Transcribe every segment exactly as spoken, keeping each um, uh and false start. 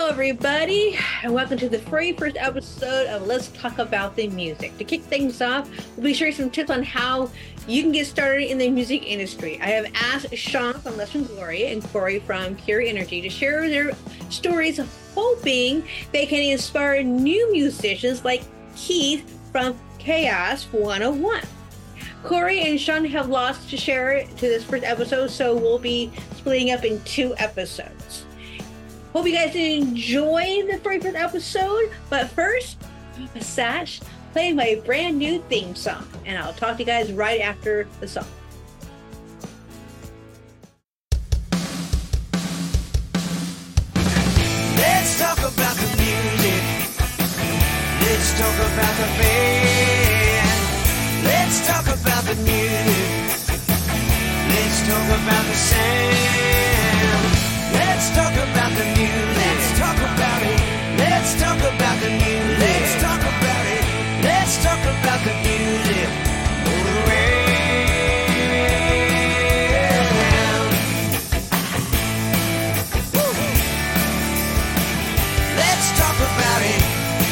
everybody, and welcome to the very first episode of Let's Talk About the Music. To kick things off, we'll be sharing some tips on how you can get started in the music industry. I have asked Sean from Less Than Glory and Corey from Pure Energy to share their stories, hoping they can inspire new musicians like Keith from Chaos one oh one. Corey and Sean have lots to share to this first episode, so we'll be splitting up in two episodes. Hope you guys enjoy the very first episode, but first, Papa Sash playing my brand new theme song, and I'll talk to you guys right after the song. Let's talk about the music. Let's talk about the band. Let's talk about the music. Let's talk about the sound. Let's talk about the music. Let's talk about it. Let's talk about the music. Let's talk about it. Let's talk about the music. All around. Woo. Let's talk about it.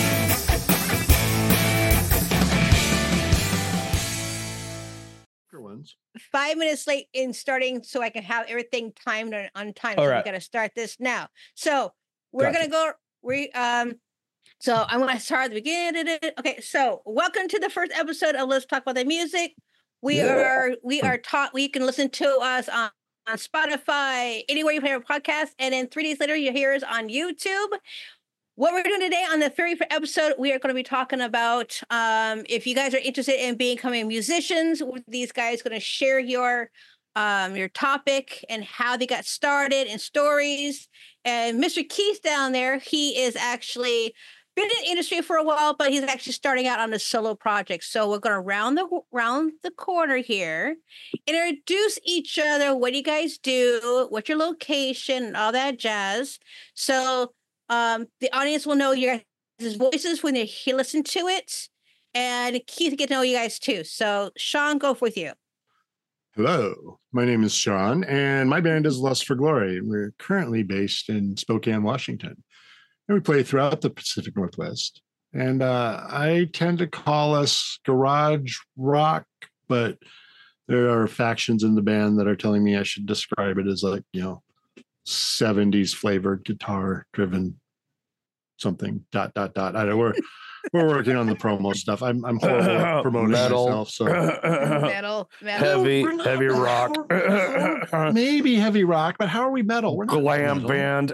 Ones. Five minutes late in starting, so I can have everything timed on, on time. All so right. we got to start this now. So we're Gotcha. gonna go. We um. So I'm gonna start at the beginning. Okay. So welcome to the first episode of Let's Talk About the Music. We Yeah. are we are taught. We can listen to us on, on Spotify, anywhere you play a podcast, and then three days later you hear us on YouTube. What we're doing today on the very first episode, we are going to be talking about um, if you guys are interested in becoming musicians. These guys are going to share your um, your topic and how they got started and stories. And Mister Keith down there, he is actually been in the industry for a while, but he's actually starting out on a solo project. So we're going to round the round the corner here, introduce each other. What do you guys do? What's your location? And all that jazz. So. Um, the audience will know your guys' voices when they he- listen to it, and Keith get to know you guys too. So, Sean, go with you. Hello, my name is Sean, and my band is Lust for Glory. We're currently based in Spokane, Washington, and we play throughout the Pacific Northwest. And uh, I tend to call us garage rock, but there are factions in the band that are telling me I should describe it as like, you know, seventies flavored guitar driven something dot dot dot. I don't know. We're we're working on the promo stuff. I'm I'm horrible at promoting Metal. myself. So Metal, metal. Heavy, heavy rock. maybe heavy rock, but how are we metal? We're not Glam metal. band.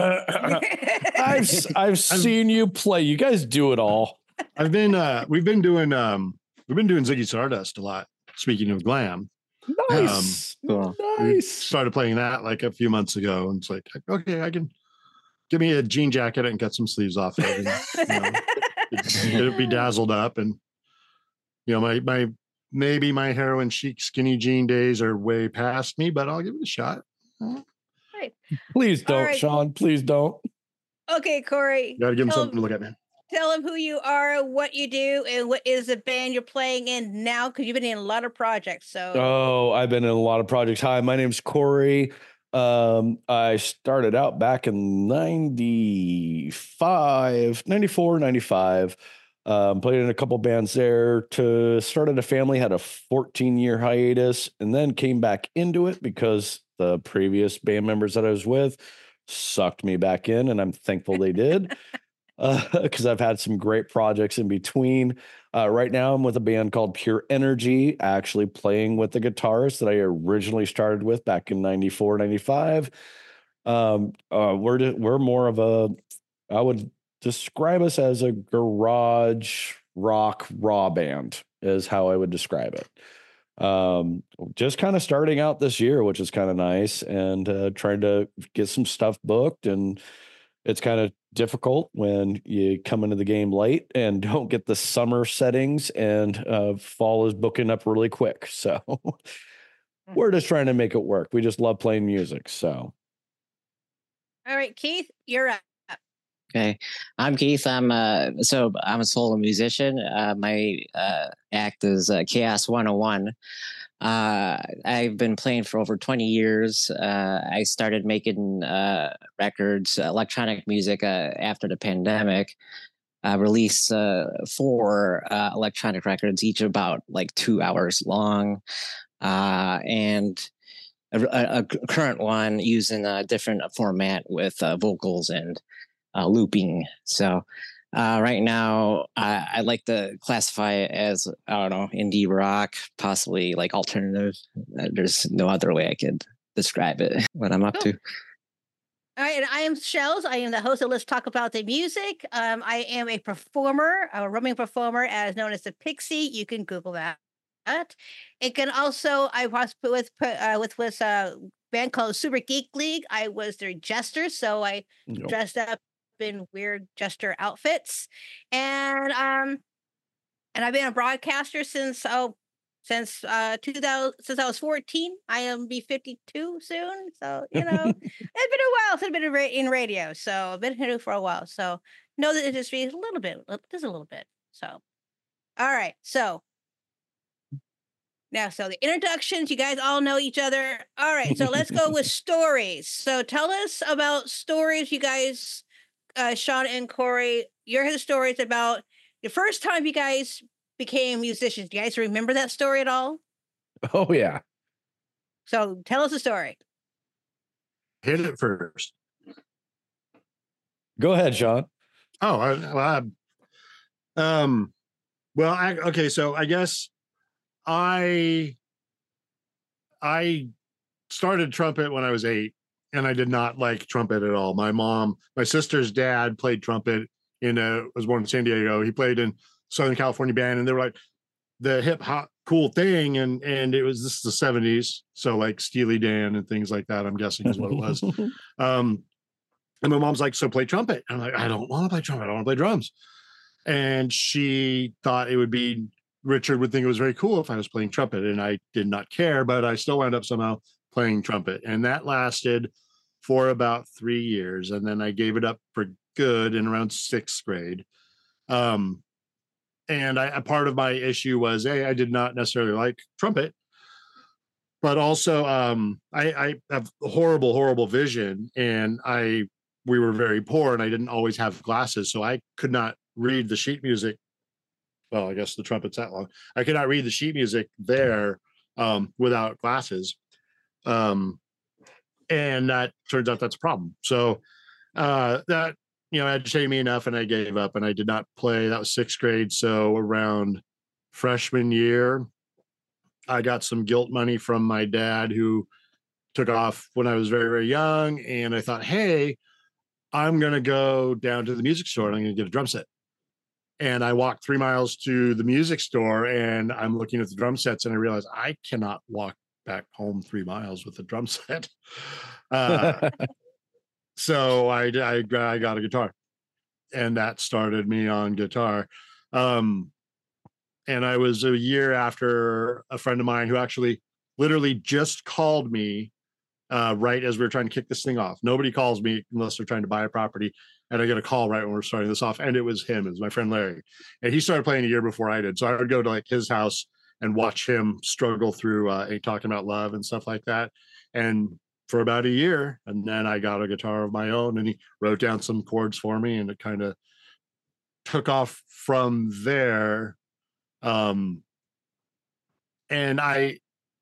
I've s- I've seen you play. You guys do it all. I've been uh we've been doing um we've been doing Ziggy Stardust a lot. Speaking of glam, Nice. we nice. started playing that like a few months ago, and it's like, okay, I can give me a jean jacket and cut some sleeves off it, and, you know, it, it'll be dazzled up, and you know, my my maybe my heroin chic skinny jean days are way past me, but I'll give it a shot. Right. Please All don't, right. Sean. Please don't. Okay, Corey. Got to give him Tell- something to look at, man. Tell them who you are, what you do, and what is the band you're playing in now, because you've been in a lot of projects. So, Oh, I've been in a lot of projects. Hi, my name's Corey. Um, I started out back in ninety-five, ninety-four, ninety-five. Um, played in a couple bands there. To started a family, had a fourteen year hiatus, and then came back into it because the previous band members that I was with sucked me back in, and I'm thankful they did. Because uh, I've had some great projects in between. Uh, right now, I'm with a band called Pure Energy, actually playing with the guitarist that I originally started with back in ninety-four, ninety-five. Um, uh, we're we're more of a, I would describe us as a garage rock raw band, is how I would describe it. Um, just kind of starting out this year, which is kind of nice, and uh, trying to get some stuff booked. And it's kind of difficult when you come into the game late and don't get the summer settings, and uh, fall is booking up really quick. So we're just trying to make it work. We just love playing music. So. all right, Keith, you're up. Okay, I'm Keith. I'm uh, so I'm a solo musician. Uh, my uh, act is uh, Chaos one oh one. Uh, I've been playing for over twenty years. Uh, I started making uh, records, electronic music uh, after the pandemic. I released uh, four uh, electronic records, each about like two hours long. Uh, and a, a, a current one using a different format with uh, vocals and uh, looping. So uh, right now, I, I like to classify it as, I don't know, indie rock, possibly like alternative. There's no other way I could describe it, what I'm up Cool. to. All right, and I am Shells. I am the host of Let's Talk About the Music. Um, I am a performer, a roaming performer, as known as the Pixie. You can Google that. It can also, I was with uh, with with a band called Super Geek League. I was their jester, so I Yep. dressed up in weird jester outfits, and um, and I've been a broadcaster since oh. Since uh two thousand, since I was fourteen, I am be fifty-two soon. So you know, it's been a while since I've been in, ra- in radio. So I've been here for a while. So know the industry a little bit, just a little bit. So, all right. So now, so the introductions, you guys all know each other. All right. So let's go with stories. So tell us about stories, you guys, uh, Sean and Corey. Your stories about the first time you guys became musicians. Do you guys remember that story at all? Oh yeah. So tell us a story. Hit it first. Go ahead, Sean. Oh, I, well, I, um, well, I, okay. So I guess I, I started trumpet when I was eight, and I did not like trumpet at all. My mom, my sister's dad played trumpet in a, was born in San Diego. He played in Southern California band, and they were like the hip hop cool thing. And, and it was, this is the seventies. So like Steely Dan and things like that, I'm guessing is what it was. Um, and my mom's like, so play trumpet. I'm like, I don't want to play trumpet. I want to play drums. And she thought it would be, Richard would think it was very cool if I was playing trumpet, and I did not care, but I still wound up somehow playing trumpet. And that lasted for about three years. And then I gave it up for good in around sixth grade. Um, and I, a part of my issue was, A, I did not necessarily like trumpet, but also um, I, I have horrible, horrible vision. And I, we were very poor, and I didn't always have glasses. So I could not read the sheet music. Well, I guess the trumpet's that long. I could not read the sheet music there um, without glasses. Um, and that turns out that's a problem. So uh, that, you know, agitated me enough, and I gave up, and I did not play. That was sixth grade. So around freshman year, I got some guilt money from my dad, who took off when I was very, very young. And I thought, hey, I'm going to go down to the music store and I'm going to get a drum set. And I walked three miles to the music store, and I'm looking at the drum sets, and I realized I cannot walk back home three miles with a drum set. Uh, so I, I, I got a guitar, and that started me on guitar. Um, and I was a year after a friend of mine who actually literally just called me uh, right as we were trying to kick this thing off. Nobody calls me unless they're trying to buy a property. And I get a call right when we're starting this off. And it was him. It was my friend Larry. And he started playing a year before I did. So I would go to like his house and watch him struggle through uh, talking about love and stuff like that. And for about a year, and then I got a guitar of my own, and he wrote down some chords for me, and it kind of took off from there. Um, and I,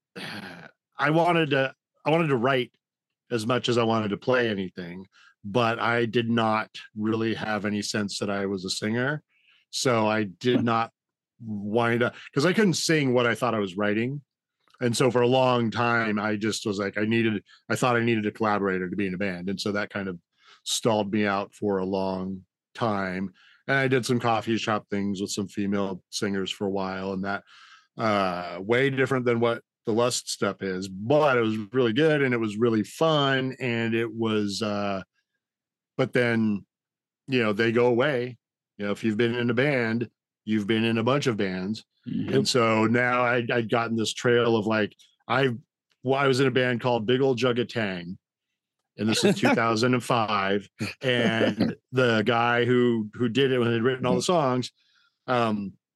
I wanted to, I wanted to write as much as I wanted to play anything, but I did not really have any sense that I was a singer. So I did not wind up, because I couldn't sing what I thought I was writing. And so for a long time, I just was like, I needed, I thought I needed a collaborator to be in a band. And so that kind of stalled me out for a long time. And I did some coffee shop things with some female singers for a while, and that uh, way different than what the Lust stuff is, but it was really good, and it was really fun. And it was, uh, but then, you know, they go away. You know, if you've been in a band, you've been in a bunch of bands. Yep. And so now I, I'd gotten this trail of like, I, well, I was in a band called Big Ol' Jug of Tang, and this is two thousand five. And the guy who, who did it, when they'd written all the songs, um,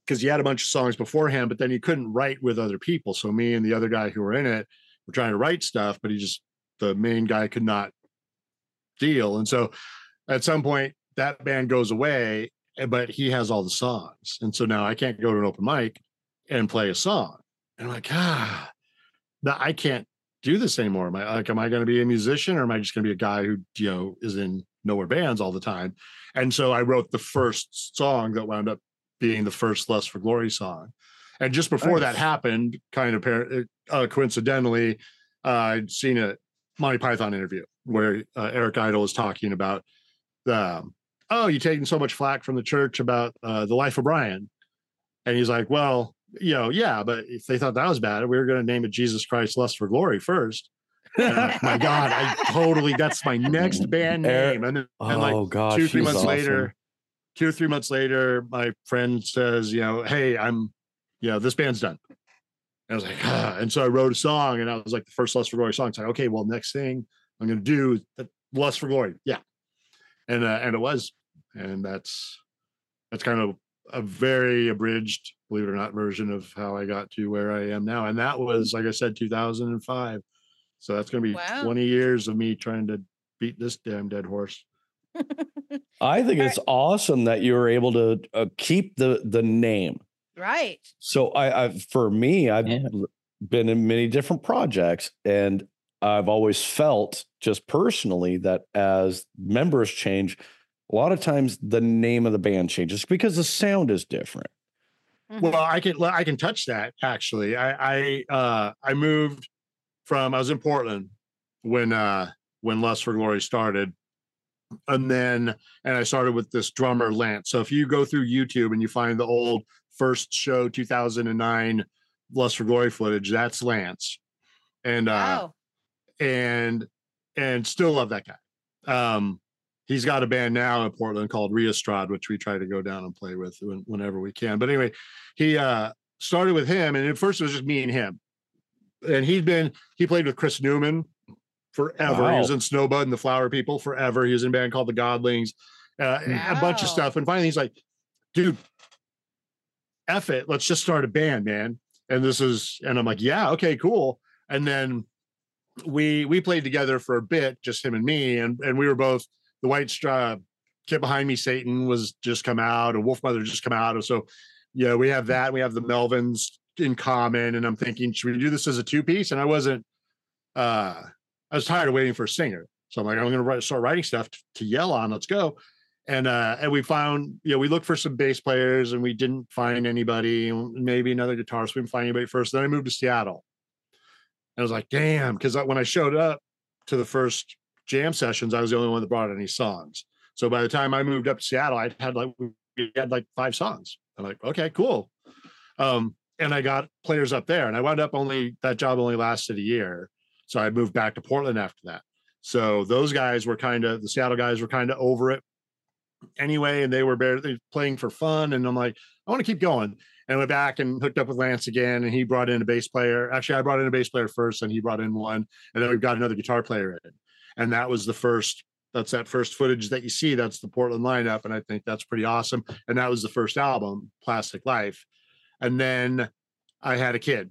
because he had a bunch of songs beforehand, but then he couldn't write with other people. So me and the other guy who were in it were trying to write stuff, but he just, the main guy could not deal. And so at some point that band goes away, but he has all the songs. And so now I can't go to an open mic and play a song. And I'm like, ah, that I can't do this anymore. Am I like, am I going to be a musician, or am I just going to be a guy who, you know, is in nowhere bands all the time? And so I wrote the first song that wound up being the first Lust for Glory song. And just before nice. that happened, kind of uh, coincidentally, uh, I'd seen a Monty Python interview where uh, Eric Idle was talking about the, um, oh, you taking so much flack from the church about uh, The Life of Brian. And he's like, well, you know, yeah, but if they thought that was bad, we were going to name it Jesus Christ Lust for Glory first. And I'm like, my God, I totally, that's my next band name. And, and oh, like gosh, two, three months awesome. later, two or three months later, my friend says, you know, hey, I'm, you know, this band's done. And I was like, ah. And so I wrote a song, and I was like, the first Lust for Glory song. It's like, okay, well, next thing I'm going to do is the Lust for Glory. Yeah. And, uh, and it was, and that's, that's kind of a very abridged, believe it or not, version of how I got to where I am now. And that was, like I said, two thousand five. So that's going to be wow. twenty years of me trying to beat this damn dead horse. I think it's awesome that you were able to uh, keep the the name. Right. So I, I for me, I've yeah. been in many different projects, and I've always felt just personally that as members change, a lot of times the name of the band changes because the sound is different. Mm-hmm. Well, I can I can touch that actually. I I uh, I moved from I was in Portland when uh, when Lust for Glory started. And then, and I started with this drummer, Lance. So if you go through YouTube and you find the old first show, two thousand nine Lust for Glory footage, that's Lance. And, uh, wow. and, and still love that guy. Um, he's got a band now in Portland called Reestrad, which we try to go down and play with when, whenever we can. But anyway, he, uh, started with him, and at first it was just me and him. And he'd been, he played with Chris Newman forever. Wow. He was in Snowbud and the Flower People forever. He was in a band called the Godlings, uh, wow. a bunch of stuff. And finally he's like, dude, F it. Let's just start a band, man. And this is, and I'm like, yeah, okay, cool. And then we, we played together for a bit, just him and me. And, and we were both, the White Straw, Kid Behind Me, Satan was just come out, and Wolf Mother just come out. And so, yeah, we have that. We have the Melvins in common. And I'm thinking, should we do this as a two piece? And I wasn't, uh, I was tired of waiting for a singer. So I'm like, I'm going to write, start writing stuff to, to yell on. Let's go. And, uh, and we found, you know, we looked for some bass players and we didn't find anybody, maybe another guitarist. We didn't find anybody first. Then I moved to Seattle. And I was like, damn. Cause when I showed up to the first jam sessions, I was the only one that brought any songs. So by the time I moved up to Seattle, I had like, we had like five songs. I'm like, okay, cool. Um, and I got players up there, and I wound up only, that job only lasted a year. So I moved back to Portland after that. So those guys were kind of, the Seattle guys were kind of over it anyway, and they were barely playing for fun. And I'm like, I want to keep going. And I went back and hooked up with Lance again, and he brought in a bass player. Actually, I brought in a bass player first, and he brought in one. And then we've got another guitar player in. And that was the first, that's that first footage that you see. That's the Portland lineup. And I think that's pretty awesome. And that was the first album, Plastic Life. And then I had a kid.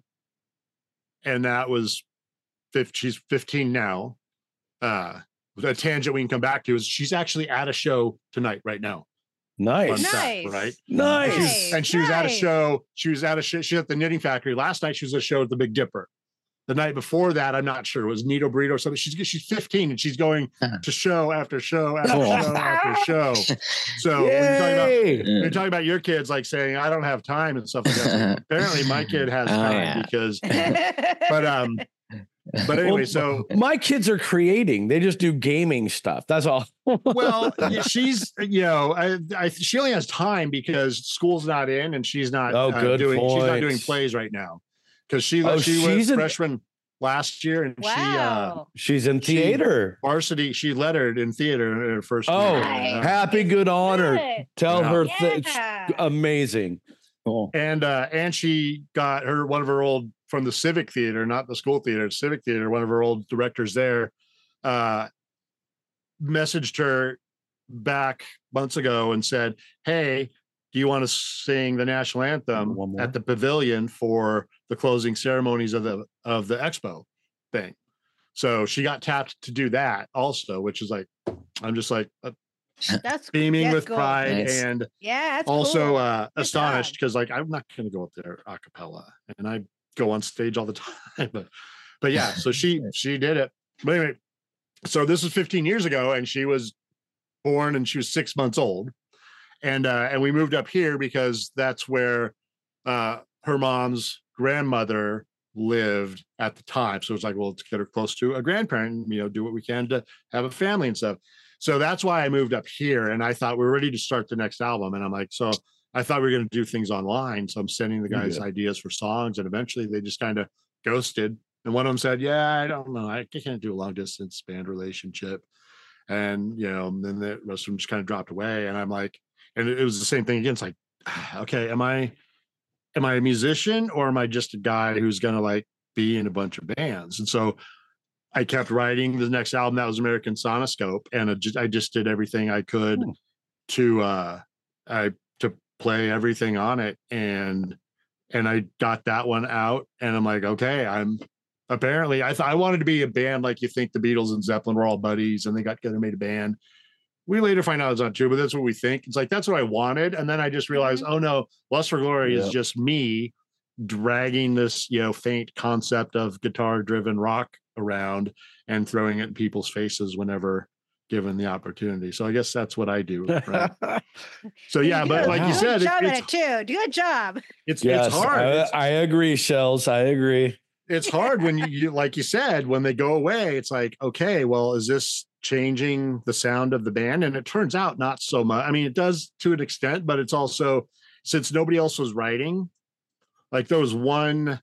And that was, she's fifteen now. Uh, a tangent we can come back to is she's actually at a show tonight, right now. Nice. Nice. Fact, right? Nice. nice. And she was nice. at a show. She was at a show. She was at the Knitting Factory. Last night, she was at a show at the Big Dipper. The night before that, I'm not sure. It was Nito Burrito or something. She's she's fifteen and she's going to show after show after cool. show after show. So when you're, talking about, when you're talking about your kids, like saying, I don't have time and stuff like that. Apparently, my kid has oh, time yeah. because, but, um, But anyway, well, so my kids are creating. They just do gaming stuff. That's all. Well, yeah, she's, you know, I, I, she only has time because school's not in and she's not oh, uh, good doing. point. She's not doing plays right now because she oh, she she's was in, freshman last year and wow. she uh, she's in theater she, varsity. She lettered in theater in her first. Oh, year. Nice. happy good honor. Good. Tell yeah. her Yeah. th- amazing. Cool. And uh, and she got her one of her old from the Civic Theater, not the school theater, Civic Theater. One of her old directors there uh, messaged her back months ago and said, "Hey, do you want to sing the national anthem One more. at the pavilion for the closing ceremonies of the of the expo thing? So she got tapped to do that also, which is like, I'm just like uh, That's beaming that's with cool. pride Nice. and Yeah, that's also cool. uh Good astonished job. because like I'm not going to go up there a cappella, and I go on stage all the time. But but yeah, so she she did it. But anyway, so this was fifteen years ago, and she was born and she was six months old, and uh and we moved up here because that's where uh her mom's grandmother lived at the time. So it's like, well, let's get her close to a grandparent, you know, do what we can to have a family and stuff. So that's why I moved up here, and I thought we were ready to start the next album. And I'm like, so I thought we were going to do things online. So I'm sending the guys Yeah. ideas for songs, and eventually they just kind of ghosted. And one of them said, yeah, I don't know. I can't do a long distance band relationship. And, you know, then the rest of them just kind of dropped away. And I'm like, and it was the same thing again. It's like, okay, am I, am I a musician, or am I just a guy who's going to like be in a bunch of bands? And so I kept writing the next album. That was American Sonoscope. And I just, I just did everything I could Hmm. to, uh, I, to play everything on it. And, and I got that one out, and I'm like, okay, I'm apparently, I thought I wanted to be a band. Like you think the Beatles and Zeppelin were all buddies and they got together and made a band. We later find out it's not true, but that's what we think. It's like, that's what I wanted. And then I just realized, oh no, Lust for Glory is Yep. just me dragging this, you know, faint concept of guitar driven rock around and throwing it in people's faces whenever given the opportunity. So I guess that's what I do. Right? So You yeah, do but a like you good said, it, job at it's, it too. Do a job. it's, Yes, it's hard. I, It's- I agree, Shells. I agree. it's hard when you, you like you said, when they go away, it's like, okay, well, is this changing the sound of the band? And it turns out not so much. I mean, it does to an extent, but it's also, since nobody else was writing, like there was one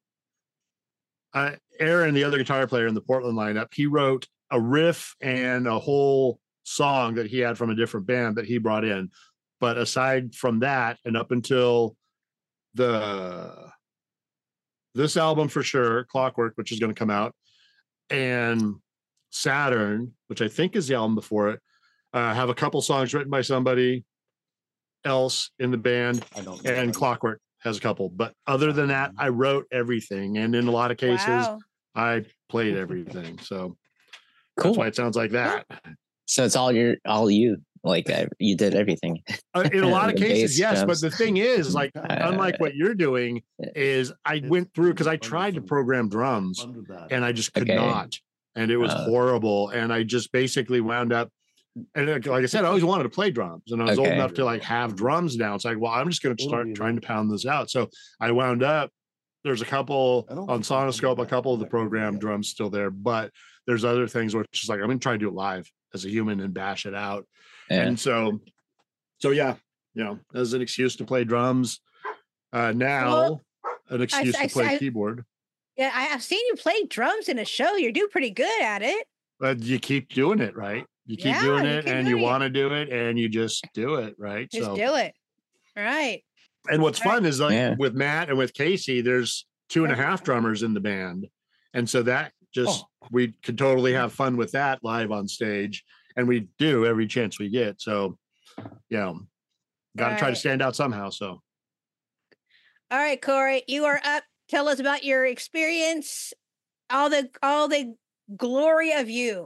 uh, Aaron, the other guitar player in the Portland lineup, he wrote a riff and a whole song that he had from a different band that he brought in. But aside from that, and up until the this album for sure, Clockwork, which is going to come out, and Saturn, which I think is the album before it, uh, have a couple songs written by somebody else in the band, I don't and Clockwork has a couple. But other than that, I wrote everything, and in a lot of cases, Wow. I played everything. So Cool. that's why it sounds like that. So it's all your, all you. Like uh, you did everything. Uh, in a lot of The cases, bass, yes. But drums. the thing is, like, Uh, unlike what you're doing, is I went through because I tried to program drums and I just could Okay. not, and it was Uh. horrible. And I just basically wound up, and like like I said, I always wanted to play drums, and I was old Okay. enough to like have drums down. It's like, well, I'm just going to start trying to pound this out. So I wound up. There's a couple I don't on think I've done Sonoscope, a that. couple of the That could be program it. drums still there, but there's other things where it's just like I'm going to try to do it live as a human and bash it out. Yeah. And so, so yeah, you know, as an excuse to play drums. Uh, now, Well, an excuse I- to play I- keyboard. Yeah, I have seen you play drums in a show. You're doing pretty good at it. But you keep doing it, right? You keep Yeah, doing you it, keep and you doing it. want to do it, and you just do it, right? Just so, do it. All right. and what's Right. fun is like Yeah. with Matt and with Casey, there's two and a half drummers in the band, and so that just Oh. we could totally have fun with that live on stage, and we do every chance we get. So, you know, got to try to Right. stand out somehow. So. All right, Corey, you are up. Tell us about your experience. All the all the glory of you.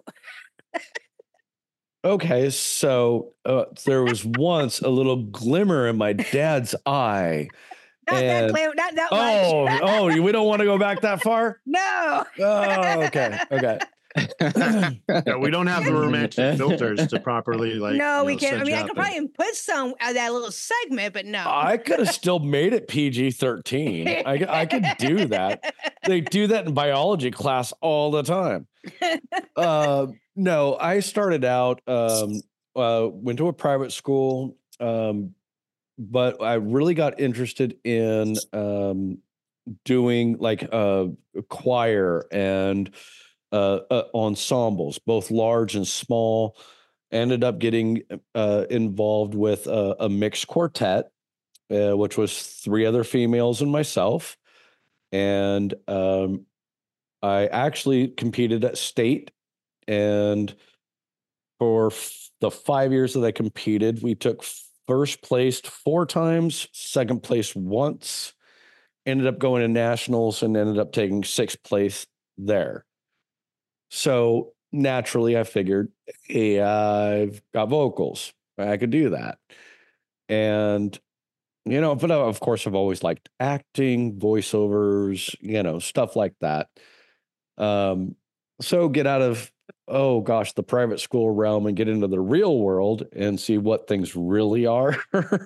Okay, so uh, there was once a little glimmer in my dad's eye. Not that And- clear, not that Oh, much. oh, we don't want to go back that far? No. Oh, okay, okay. Yeah, we don't have the romantic filters to properly like. no, you we know, can't. I set mean, you I up could and- probably put some of that little segment, but no. I could have still made it P G thirteen. I, I could do that. They do that in biology class all the time. Uh, no, I started out, um, uh, went to a private school, um, but I really got interested in um, doing like uh, choir and uh, uh, ensembles, both large and small. Ended up getting uh, involved with a, a mixed quartet, uh, which was three other females and myself. And um, I actually competed at state. And for f- the five years that I competed, we took first placed four times, second place once, ended up going to nationals and ended up taking sixth place there. So naturally I figured, hey, I've got vocals. I could do that. And, you know, but of course I've always liked acting, voiceovers, you know, stuff like that. Um, so get out of, oh gosh, the private school realm and get into the real world and see what things really are.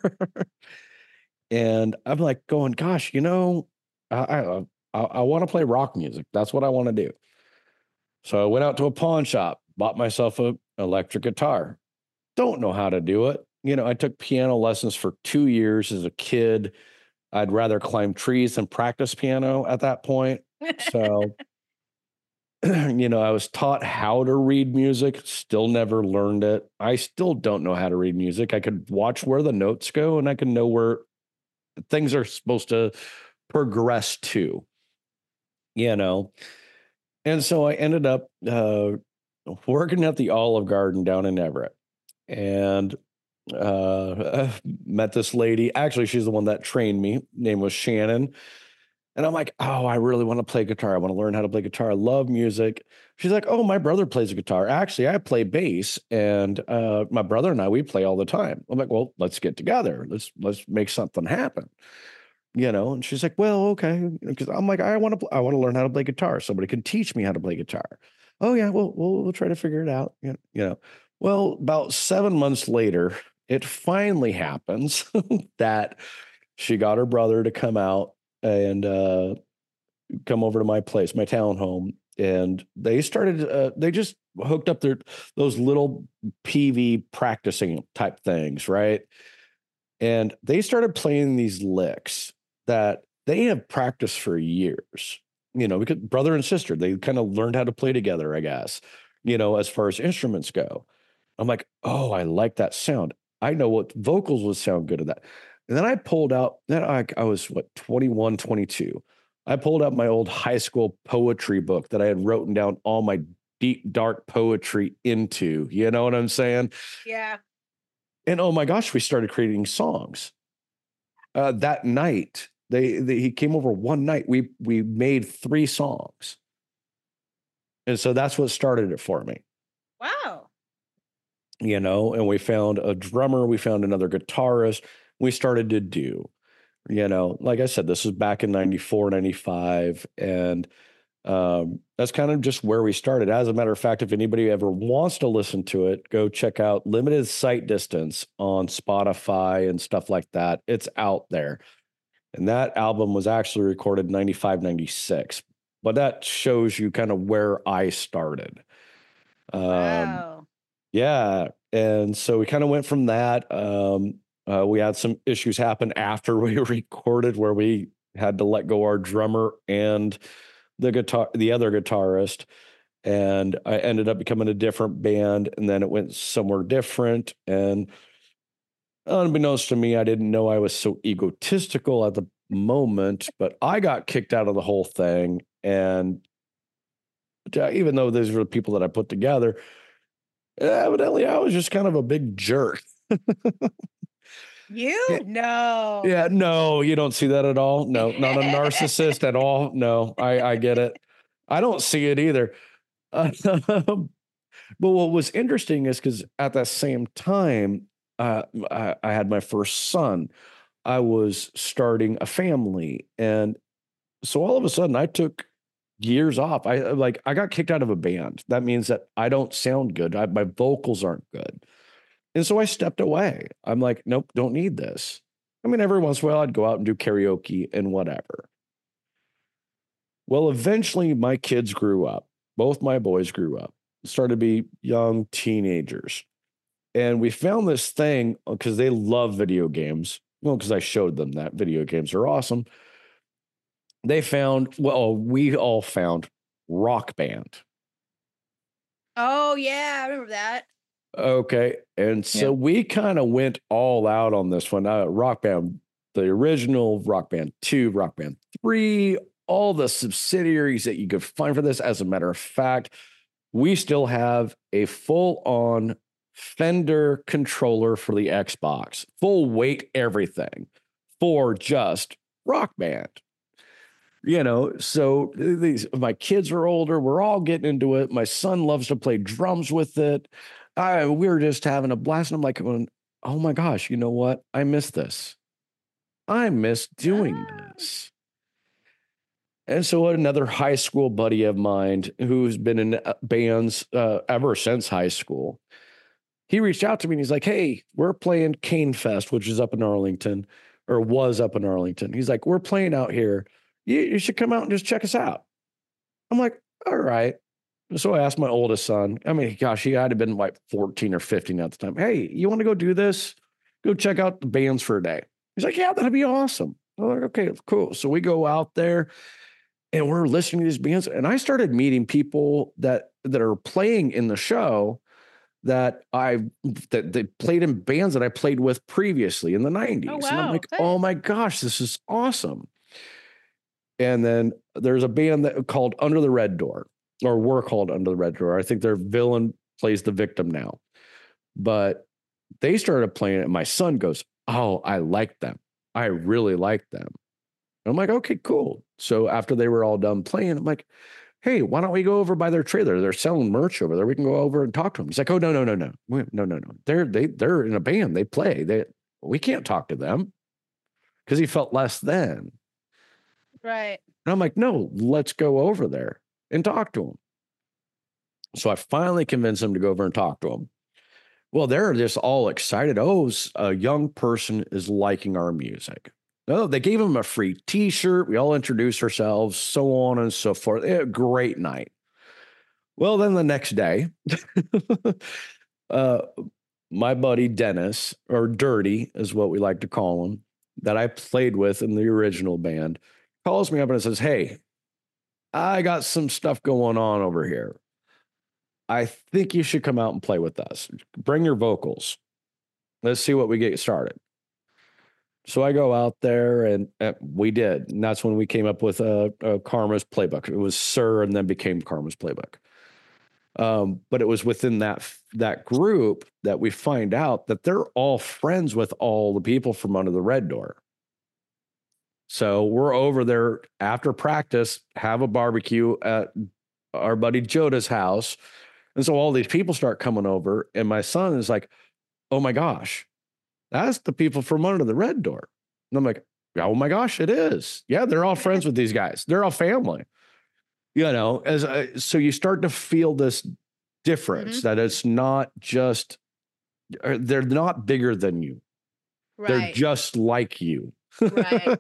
And I'm like going, gosh, you know, I I, I, I want to play rock music. That's what I want to do. So I went out to a pawn shop, bought myself a electric guitar. Don't know how to do it. You know, I took piano lessons for two years as a kid. I'd rather climb trees than practice piano at that point. So, you know, I was taught how to read music, still never learned it. I still don't know how to read music. I could watch where the notes go and I can know where things are supposed to progress to, you know. And so I ended up uh, working at the Olive Garden down in Everett and uh, met this lady. Actually, she's the one that trained me. Name was Shannon. And I'm like, oh, I really want to play guitar. I want to learn how to play guitar. I love music. She's like, oh, my brother plays a guitar. Actually, I play bass, and uh, my brother and I, we play all the time. I'm like, well, let's get together. Let's let's make something happen. You know, and she's like, well, okay. Because I'm like, I want to, I want to learn how to play guitar. Somebody can teach me how to play guitar. Oh yeah, well, we'll, we'll try to figure it out. You know, you know. Well, about seven months later, it finally happens that she got her brother to come out and uh, come over to my place, my townhome, and they started. Uh, they just hooked up their those little P V practicing type things, right? And they started playing these licks that they have practiced for years. You know, because brother and sister, they kind of learned how to play together, I guess. You know, as far as instruments go, I'm like, oh, I like that sound. I know what vocals would sound good at that. And then I pulled out, then I, I was what, twenty-one, twenty-two. I pulled out my old high school poetry book that I had written down all my deep, dark poetry into. You know what I'm saying? Yeah. And oh my gosh, we started creating songs. Uh, that night, they, they he came over one night. We we made three songs. And so that's what started it for me. Wow. You know, and we found a drummer, we found another guitarist. We started to do, you know, like I said, this was back in ninety-four, ninety-five. And um, that's kind of just where we started. As a matter of fact, if anybody ever wants to listen to it, go check out Limited Sight Distance on Spotify and stuff like that. It's out there. And that album was actually recorded in ninety-five, ninety-six. But that shows you kind of where I started. Um, Wow. Yeah. And so we kind of went from that. Um, uh, we had some issues happen after we recorded where we had to let go our drummer and the guitar, the other guitarist. And I ended up becoming a different band. And then it went somewhere different. And unbeknownst to me, I didn't know I was so egotistical at the moment, but I got kicked out of the whole thing. And even though these were the people that I put together, evidently I was just kind of a big jerk. You? Yeah. No. Yeah, no, you don't see that at all. No, not a narcissist at all. No, I, I get it. I don't see it either. Uh, but what was interesting is because at that same time, uh, I, I had my first son. I was starting a family. And so all of a sudden I took years off. I like, I got kicked out of a band. That means that I don't sound good. I, my vocals aren't good. And so I stepped away. I'm like, nope, don't need this. I mean, every once in a while I'd go out and do karaoke and whatever. Well, eventually my kids grew up. Both my boys grew up, started to be young teenagers. And we found this thing because they love video games. Well, because I showed them that video games are awesome. They found, well, we all found Rock Band. Oh, yeah. I remember that. Okay. And so Yeah. we kind of went all out on this one. Uh, Rock Band, the original, Rock Band two, Rock Band three, all the subsidiaries that you could find for this. As a matter of fact, we still have a full on Fender controller for the Xbox, full weight, everything for just Rock Band. You know, so these my kids are older. We're all getting into it. My son loves to play drums with it. I, we were just having a blast. And I'm like, oh my gosh, you know what? I miss this. I miss doing Ah. this. And so another high school buddy of mine who's been in bands uh, ever since high school, he reached out to me and he's like, hey, we're playing Cane Fest, which is up in Arlington, or was up in Arlington. He's like, we're playing out here. You, you should come out and just check us out. I'm like, all right. So I asked my oldest son, I mean, gosh, he had to have been like fourteen or fifteen at the time. Hey, you want to go do this? Go check out the bands for a day. He's like, yeah, that'd be awesome. I'm like, okay, cool. So we go out there and we're listening to these bands. And I started meeting people that that are playing in the show that I that they played in bands that I played with previously in the nineties. Oh, And I'm wow. like, Okay. oh my gosh, this is awesome. And then there's a band that called Under the Red Door, or were called Under the Red Door. I think their villain plays the victim now. But they started playing it, and my son goes, oh, I like them. I really like them. And I'm like, okay, cool. So after they were all done playing, I'm like, hey, why don't we go over by their trailer? They're selling merch over there. We can go over and talk to them. He's like, oh, no, no, no, no. No, no, no. They're they they're in a band. They play. They we can't talk to them, because he felt less than. Right. And I'm like, no, let's go over there and talk to them. So I finally convinced them to go over and talk to them. Well, they're just all excited. Oh, a young person is liking our music. Oh, they gave him a free t-shirt. We all introduced ourselves, so on and so forth. It, great night. Well, then the next day, uh, my buddy Dennis, or Dirty is what we like to call him, that I played with in the original band, calls me up and says, hey, I got some stuff going on over here. I think you should come out and play with us. Bring your vocals. Let's see what we get started. So I go out there, and uh, we did. And that's when we came up with a, a Karma's Playbook. It was Sir, and then became Karma's Playbook. Um, but it was within that, that group that we find out that they're all friends with all the people from Under the Red Door. So we're over there after practice, have a barbecue at our buddy Joda's house. And so all these people start coming over, and my son is like, oh my gosh, that's the people from Under the Red Door. And I'm like, oh my gosh, it is. Yeah, they're all friends with these guys. They're all family. You know, as I, so you start to feel this difference, Mm-hmm. that it's not just, they're not bigger than you. They're Right. just like you. Right.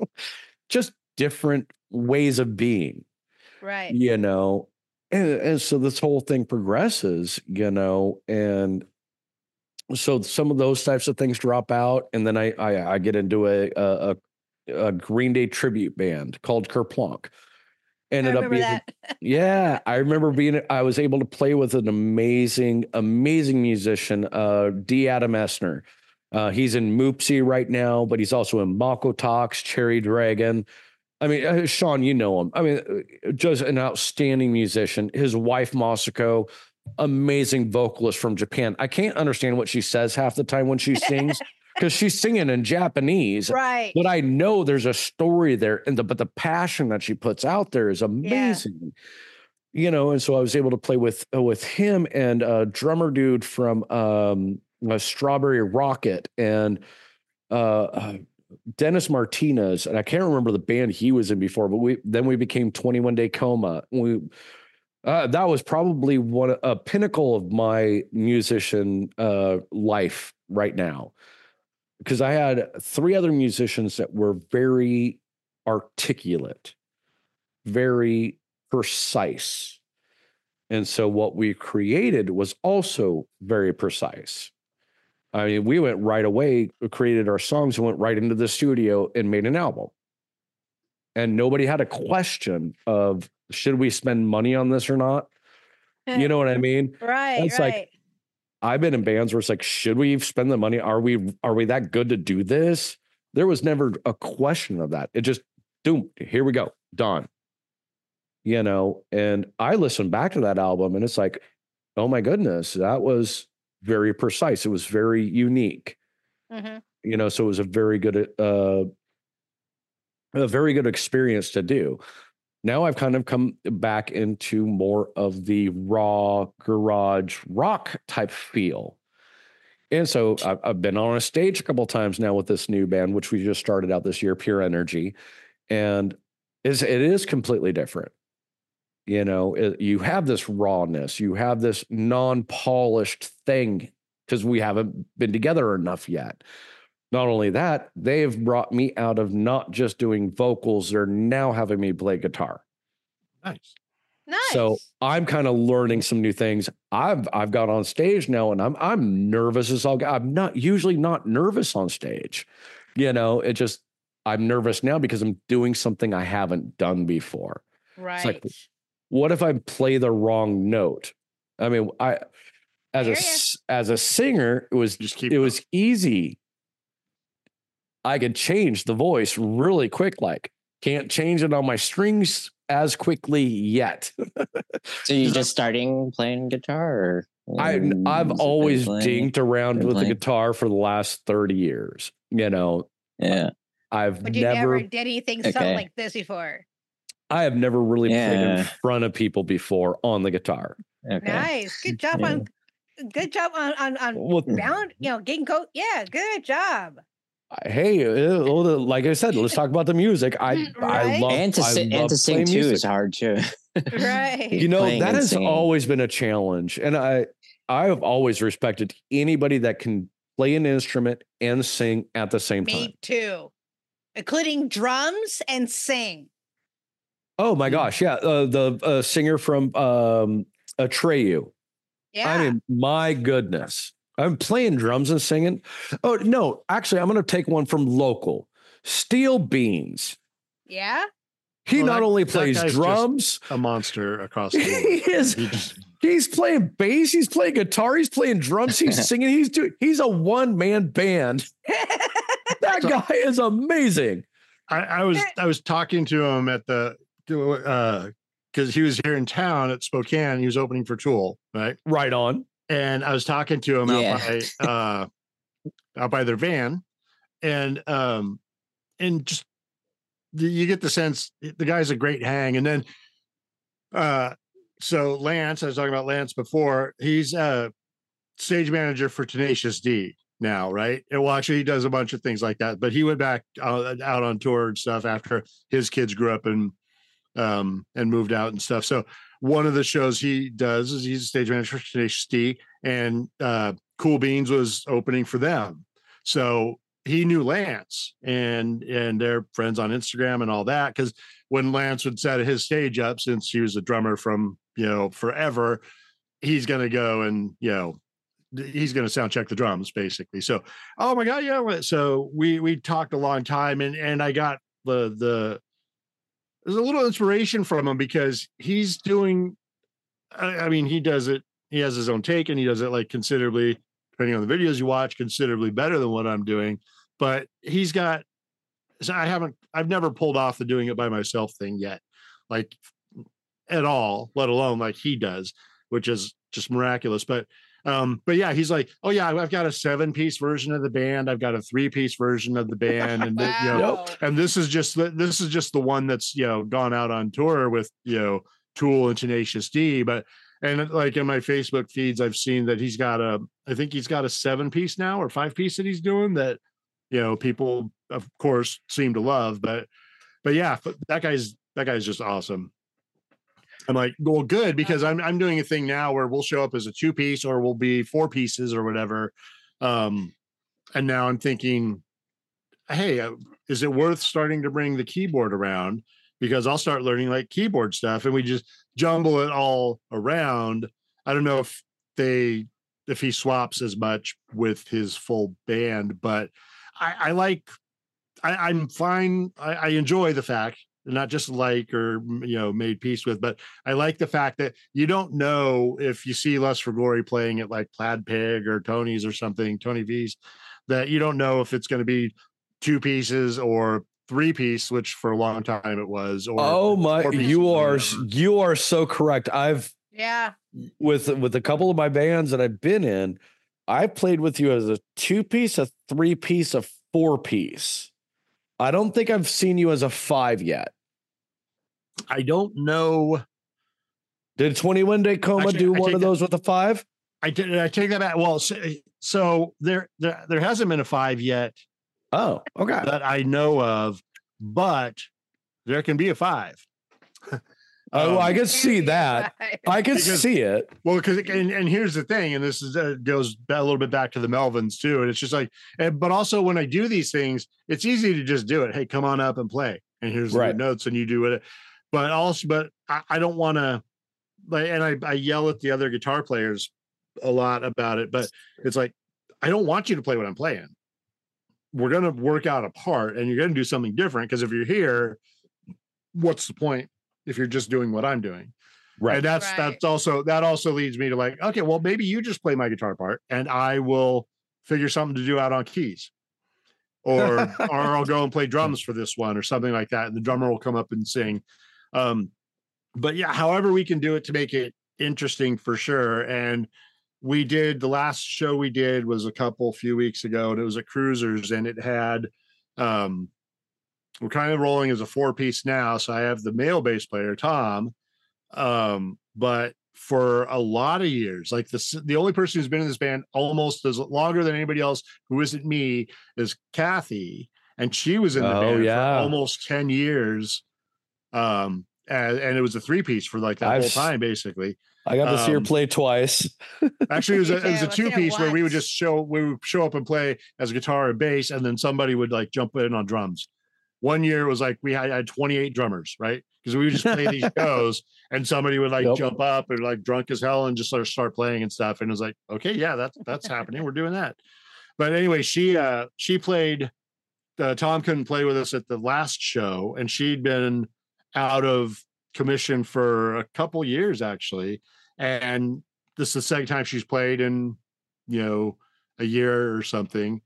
Just different ways of being, Right. you know. And, and so this whole thing progresses, you know, and so some of those types of things drop out. And then I I, I get into a, a a Green Day tribute band called Kerplunk. I Ended up remember being, that. yeah, I remember being, I was able to play with an amazing, amazing musician, uh, D. Adam Essner. Uh, he's in Moopsie right now, but he's also in Mako Talks, Cherry Dragon. I mean, uh, Sean, you know him. I mean, uh, just an outstanding musician. His wife, Masako, amazing vocalist from Japan. I can't understand what she says half the time when she sings, because she's singing in Japanese. Right. But I know there's a story there, and the, but the passion that she puts out there is amazing. Yeah. You know, and so I was able to play with uh, with him and a drummer dude from um, a Strawberry Rocket, and uh, uh, Dennis Martinez, and I can't remember the band he was in before, but we then we became twenty-one Day Coma. We uh, that was probably one a pinnacle of my musician uh, life right now, because I had three other musicians that were very articulate, very precise. And so what we created was also very precise. I mean, we went right away, created our songs, and went right into the studio and made an album. And nobody had a question of, should we spend money on this or not? You know what I mean? Right. It's right. like, I've been in bands where it's like, should we spend the money? Are we are we that good to do this? There was never a question of that. It just, boom, here we go, done. You know, and I listened back to that album, and it's like, oh my goodness, that was very precise. It was very unique. Mm-hmm. You know, so it was a very good, uh, a very good experience to do. Now I've kind of come back into more of the raw garage rock type feel. And so I've, I've been on a stage a couple of times now with this new band, which we just started out this year, Pure Energy. And is it is completely different. You know, it, you have this rawness, you have this non-polished thing because we haven't been together enough yet. Not only that, they've brought me out of not just doing vocals, they're now having me play guitar. Nice. Nice. So I'm kind of learning some new things. I've I've got on stage now, and I'm I'm nervous as all get. I'm not usually not nervous on stage. You know, it just I'm nervous now because I'm doing something I haven't done before. right. It's like, what if I play the wrong note? I mean, I as a I hear ya. s- as a singer, it was Just keep it going. was easy. I could change the voice really quick. Like, can't change it on my strings as quickly yet. So you're just starting playing guitar? Or I um, I've has it been always playing? dinked around been with the playing? guitar for the last thirty years. You know, Yeah. I've But you never, never did anything something Okay. like this before. I have never really played in Yeah. front of people before on the guitar. Okay. Nice. Good job Yeah. on good job on on, on Well, bound, you know, getting coat. Yeah, good job. hey, uh, well, the- like I said, let's talk about the music. I I Right? love And to I sing, and love to sing playing too music. is hard too. Right. You know, Playing that and has singing. always been a challenge, and I I have always respected anybody that can play an instrument and sing at the same time. Me too. Including drums and sing. Oh my gosh, yeah, uh, the uh, singer from um, Atreyu. Yeah. I mean, my goodness. I'm playing drums and singing. Oh, no, actually, I'm going to take one from local. Steel Beans. yeah. He Well, not that- only that plays guy's just- drums, A monster across the he board. is He just- he's playing bass, he's playing guitar, he's playing drums, he's singing, he's doing he's a one-man band. That guy is amazing. I, I was I was talking to him at the uh because he was here in town at Spokane. He was opening for Tool, right? Right on. And I was talking to him Yeah. out by uh out by their van, and um and just the- you get the sense the guy's a great hang. And then uh so Lance, I was talking about Lance before, he's uh stage manager for Tenacious D now, right? And well, actually, he does a bunch of things like that. But he went back uh, out on tour and stuff after his kids grew up and um and moved out and stuff. So one of the shows he does is he's a stage manager for Tenacious D, and uh, Cool Beans was opening for them. So he knew Lance, and and they're friends on Instagram and all that. Because when Lance would set his stage up, since he was a drummer from you know forever, he's gonna go and you know he's going to sound check the drums basically. So, oh my God. Yeah. So we, we talked a long time, and, and I got the, the, there's a little inspiration from him because he's doing, I, I mean, he does it, he has his own take, and he does it like considerably, depending on the videos you watch, considerably better than what I'm doing. But he's got, so I haven't, I've never pulled off the doing it by myself thing yet, like at all, let alone like he does, which is just miraculous. But Um, but yeah, he's like, oh yeah, I've got a seven piece version of the band. I've got a three piece version of the band. And, wow. you know, and this is just the, this is just the one that's, you know, gone out on tour with, you know, Tool and Tenacious D. But, and like in my Facebook feeds, I've seen that he's got a, I think he's got a seven piece now or five piece that he's doing that, you know, people of course seem to love, but, but yeah, that guy's, that guy's just awesome. I'm like, well, good, because I'm I'm doing a thing now where we'll show up as a two piece or we'll be four pieces or whatever. Um, and now I'm thinking, hey, uh, is it worth starting to bring the keyboard around? Because I'll start learning like keyboard stuff, and we just jumble it all around. I don't know if they if he swaps as much with his full band, but I, I like I, I'm fine. I, I enjoy the fact. Not just like or you know made peace with, but I like the fact that you don't know if you see Lust for Glory playing at like Plaid Pig or Tony's or something, Tony V's, that you don't know if it's going to be two pieces or three piece, which for a long time it was. Or Oh my, four piece, you are whatever. you are so correct. I've Yeah. with with a couple of my bands that I've been in, I played with you as a two piece, a three piece, a four piece. I don't think I've seen you as a five yet. I don't know. Did twenty-one Day Coma Actually, do I one take of that- those with a five? I did. I take that back. Well, so, so there, there, there hasn't been a five yet Oh, okay. that I know of, but there can be a five. Oh, Um, I can see that. I can Because- see it. Well, because and, and here's the thing, and this is uh, goes ba- a little bit back to the Melvins too, and it's just like, and, but also when I do these things, it's easy to just do it. Hey, come on up and play, and here's Right. the notes, and you do it. But also, but I, I don't want to, like, and I I yell at the other guitar players a lot about it, but it's like I don't want you to play what I'm playing. We're gonna work out a part, and you're gonna do something different. Because if you're here, what's the point if you're just doing what I'm doing? Right. And that's Right. that's also that also leads me to like, okay, well, maybe you just play my guitar part and I will figure something to do out on keys. Or or I'll go and play drums for this one or something like that. And the drummer will come up and sing. Um, but yeah, however we can do it to make it interesting for sure. And we did the last show we did was a couple few weeks ago, and it was at Cruisers, and it had um we're kind of rolling as a four piece now. So I have the male bass player, Tom. Um, but for a lot of years, like this, the only person who's been in this band almost as longer than anybody else who isn't me is Kathy. And she was in the Oh, band yeah. for almost ten years. Um, and, and it was a three piece for like that I've whole s- time, basically. I got to see her um, play twice. Actually, it was a, it was Yeah, a I've seen two it piece where we would once. just show, we would show up and play as guitar and bass, and then somebody would like jump in on drums. One year it was like we had, I had twenty-eight drummers, right? Because we would just play these shows, and somebody would like Yep. jump up and like drunk as hell and just sort of start playing and stuff. And it was like, okay, yeah, that's that's happening. We're doing that. But anyway, she uh she played. Uh, Tom couldn't play with us at the last show, and she'd been out of commission for a couple years actually. And this is the second time she's played in, you know, a year or something.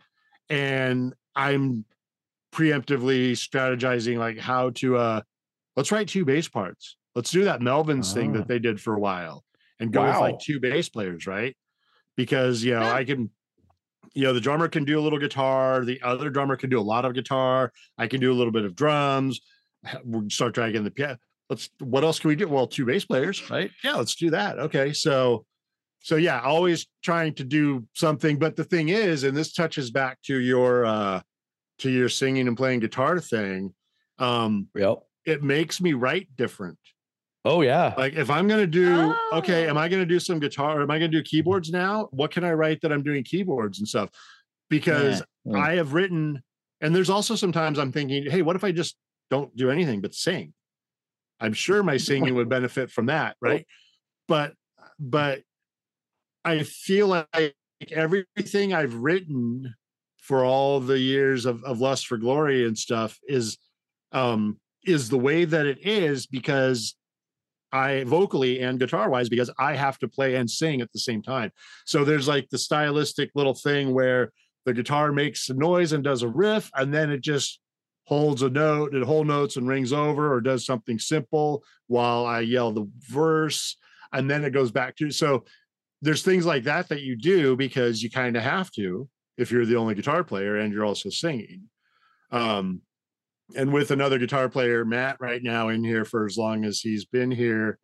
And I'm preemptively strategizing like how to uh let's write two bass parts. Let's do that Melvins thing Ah. that they did for a while and go with Wow. like two bass players, right? Because you know, Yeah. I can, you know, the drummer can do a little guitar, the other drummer can do a lot of guitar, I can do a little bit of drums. We'll start dragging the piano. Let's what else can we do? Well, two bass players, right? Yeah, let's do that. Okay. So so yeah, always trying to do something. But the thing is, and this touches back to your uh to your singing and playing guitar thing, um, Yep. it makes me write different. Oh, yeah. Like if I'm gonna do okay, am Oh. I gonna do some guitar? Am I gonna do keyboards now? What can I write that I'm doing keyboards and stuff? Because Yeah. I have written, and there's also sometimes I'm thinking, hey, what if I just don't do anything but sing? I'm sure my singing would benefit from that, right? But but I feel like everything I've written for all the years of, of Lust for Glory and stuff is um is the way that it is because I vocally and guitar wise, because I have to play and sing at the same time. So there's like the stylistic little thing where the guitar makes a noise and does a riff, and then it just holds a note, it whole notes and rings over, or does something simple while I yell the verse, and then it goes back to. So there's things like that that you do because you kind of have to if you're the only guitar player and you're also singing. Um, and with another guitar player, Matt, right now in here for as long as he's been here,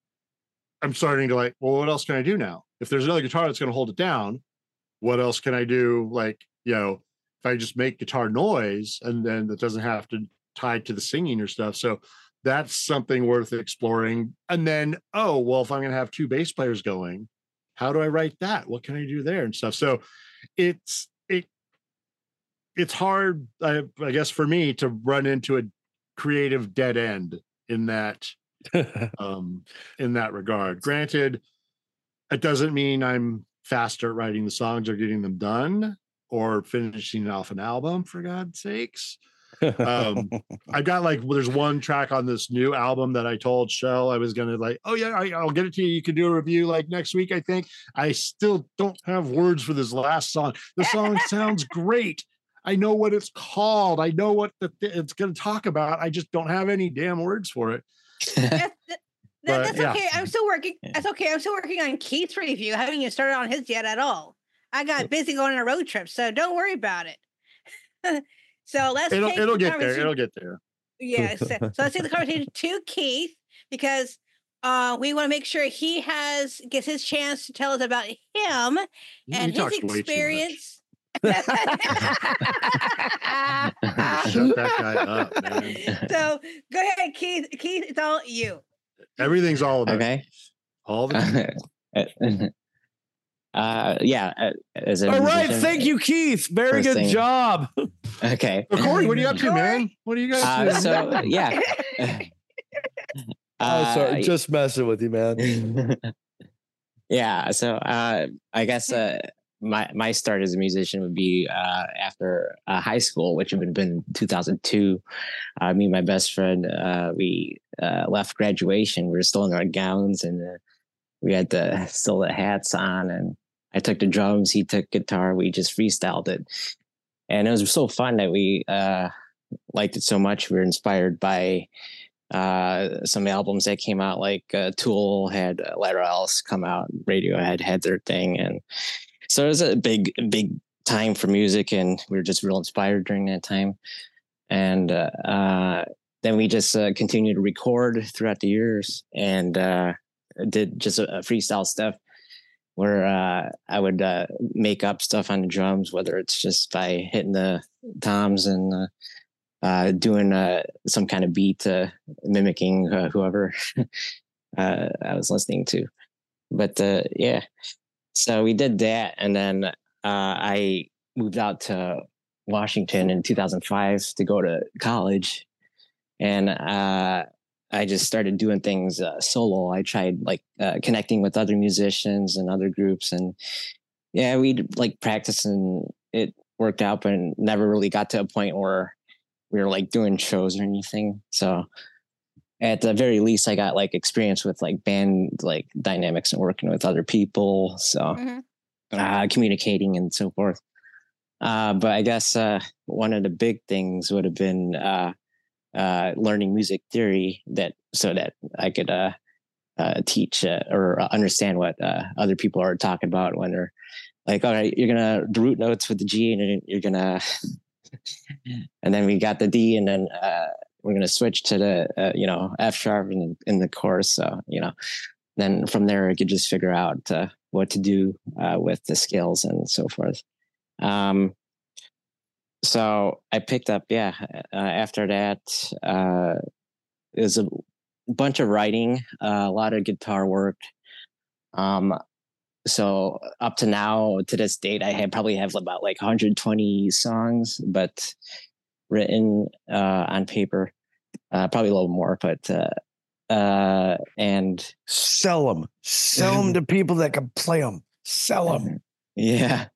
I'm starting to like, well, what else can I do now? If there's another guitar that's going to hold it down, what else can I do? Like, you know, if I just make guitar noise and then that doesn't have to tie to the singing or stuff. So that's something worth exploring. And then, oh, well, if I'm going to have two bass players going, how do I write that? What can I do there and stuff? So it's, it, it's hard, I, I guess, for me to run into a creative dead end in that, um, in that regard. Granted, it doesn't mean I'm faster at writing the songs or getting them done or finishing off an album, for God's sakes. Um, I've got like, well, there's one track on this new album that I told Shell I was going to like, oh yeah, I, I'll get it to you. You can do a review like next week, I think. I still don't have words for this last song. The song sounds great. I know what it's called. I know what the th- it's going to talk about. I just don't have any damn words for it. That's, that, But, that's yeah. okay. I'm still working. That's okay. I'm still working on Keith's review. I haven't even started on his yet at all. I got busy going on a road trip, so don't worry about it. So let's It'll take it'll the get there. conversation- It'll get there. Yes. So, so let's take the conversation to Keith because uh, we want to make sure he has gets his chance to tell us about him He- he and his talks way too much. experience. Shut that guy up, man. So go ahead, Keith. Keith, it's all you. Everything's all about Okay. all the time. uh, yeah. uh, As a All right, musician- thank you, Keith. Very First good thing. job. Okay. So Corey, what are you up to, Corey? man? What are you guys Uh, doing? so yeah. oh, sorry, Uh, just messing with you, man. yeah. So uh, I guess uh, my my start as a musician would be uh, after uh, high school, which would have been two thousand two. Uh, me and my best friend, uh, we uh, left graduation. We were still in our gowns, and uh, we had the still the hats on. And I took the drums, he took guitar. We just freestyled it, and it was so fun that we uh, liked it so much. We were inspired by uh, some albums that came out, like uh, Tool had uh, Laterals come out, Radiohead had their thing, and so it was a big, big time for music, and we were just real inspired during that time. And uh, uh, then we just uh, continued to record throughout the years, and uh, did just a, a freestyle stuff where uh, I would uh, make up stuff on the drums, whether it's just by hitting the toms and uh, uh, doing uh, some kind of beat, uh, mimicking uh, whoever uh, I was listening to. But uh, yeah, so we did that, and then uh, I moved out to Washington in two thousand five to go to college, and uh, I just started doing things uh, solo. I tried like uh, connecting with other musicians and other groups, and yeah, we'd like practice, and it worked out, but never really got to a point where we were like doing shows or anything. So at the very least, I got like experience with like band like dynamics and working with other people, so Mhm. uh, communicating and so forth. Uh, but I guess uh, one of the big things would have been uh, uh, learning music theory, that so that I could uh, uh, teach uh, or understand what uh, other people are talking about when they're like, all right, you're gonna the root notes with the G, and then you're gonna, and then we got the D, and then uh, we're gonna switch to the uh, you know F sharp in, in the chorus. So you know, then from there I could just figure out uh, what to do uh, with the scales and so forth. Um, so I picked up, yeah, uh, after that, uh, it was a bunch of writing, uh, a lot of guitar work. Um, so up to now, to this date, I had probably have about like one hundred twenty songs, but written, uh, on paper, uh, probably a little more, but, uh, uh, and Sell them. Sell them to people that can play them. Sell them. yeah.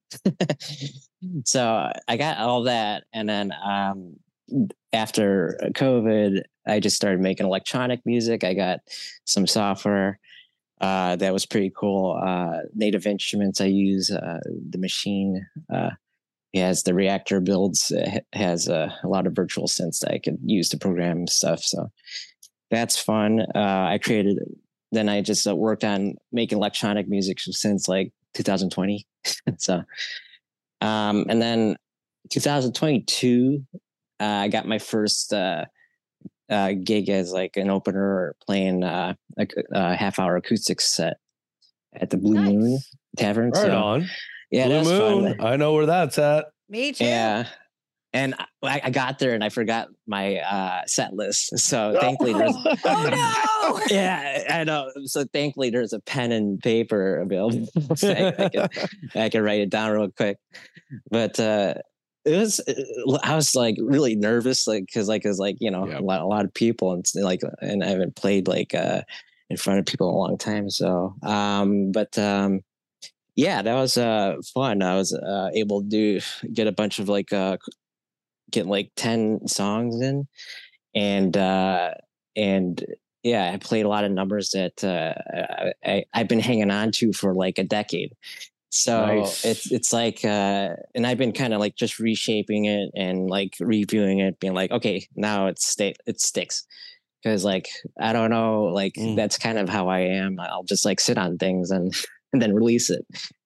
So I got all that, and then um, after COVID, I just started making electronic music. I got some software uh, that was pretty cool. Uh, Native Instruments I use, uh, the machine. Uh, it has the Reactor builds. It has uh, a lot of virtual synths that I could use to program stuff. So that's fun. Uh, I created. Then I just uh, worked on making electronic music since like two thousand twenty. So, um, and then two thousand twenty-two, uh, I got my first uh, uh, gig as like an opener, playing uh, a, a half hour acoustic set at the Blue Nice. Moon Tavern. Right so, on. yeah, Blue that's Moon. fun. I know where that's at. Me too. Yeah. And I, I got there and I forgot my uh, set list. So thankfully, there's Oh no! yeah, I know. So thankfully, there's a pen and paper available. So I, I, can, I can write it down real quick. But uh, it was, I was like really nervous, like because like it was like you know Yeah. a lot, a lot of people, and like, and I haven't played like uh, in front of people in a long time. So, um, but um, yeah, that was uh fun. I was uh, able to do get a bunch of like uh, get like ten songs in, and uh, and. Yeah, I played a lot of numbers that uh, I, I've been hanging on to for like a decade. So Nice. it's it's like, uh, and I've been kind of like just reshaping it and like reviewing it, being like, okay, now it's sta- it sticks. Because like I don't know, like Mm. that's kind of how I am. I'll just like sit on things and and then release it.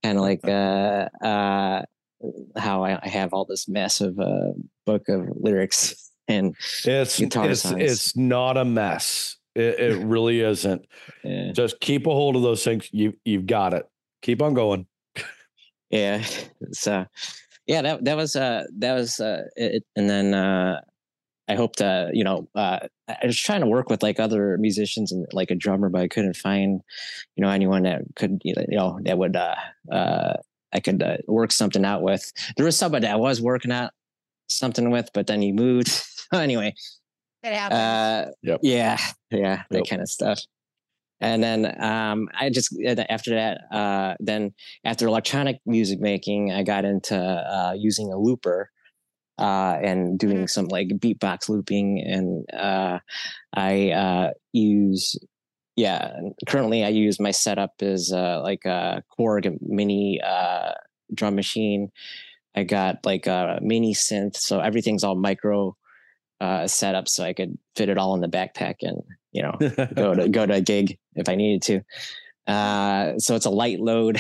kind of like uh, uh, how I, I have all this massive uh, book of lyrics and It's guitar it's songs. it's not a mess. It, it really isn't. Yeah. Just keep a hold of those things. You you've got it. Keep on going. Yeah. So yeah, that that was uh that was uh it. And then uh I hope to, you know, uh I was trying to work with like other musicians and like a drummer, but I couldn't find, you know, anyone that could, you know, that would uh uh I could uh, work something out with. There was somebody that I was working out something with, but then he moved. Anyway. It happens. Uh Yep. yeah, yeah, that Yep. kind of stuff. And then um, I just after that, uh, then after electronic music making, I got into uh, using a looper uh, and doing Mhm. some like beatbox looping. And uh, I uh, use, yeah, currently I use my setup is uh, like a Korg mini uh, drum machine. I got like a mini synth, so everything's all micro uh, setup, so I could fit it all in the backpack and you know go to go to a gig if I needed to. Uh, so it's a light load.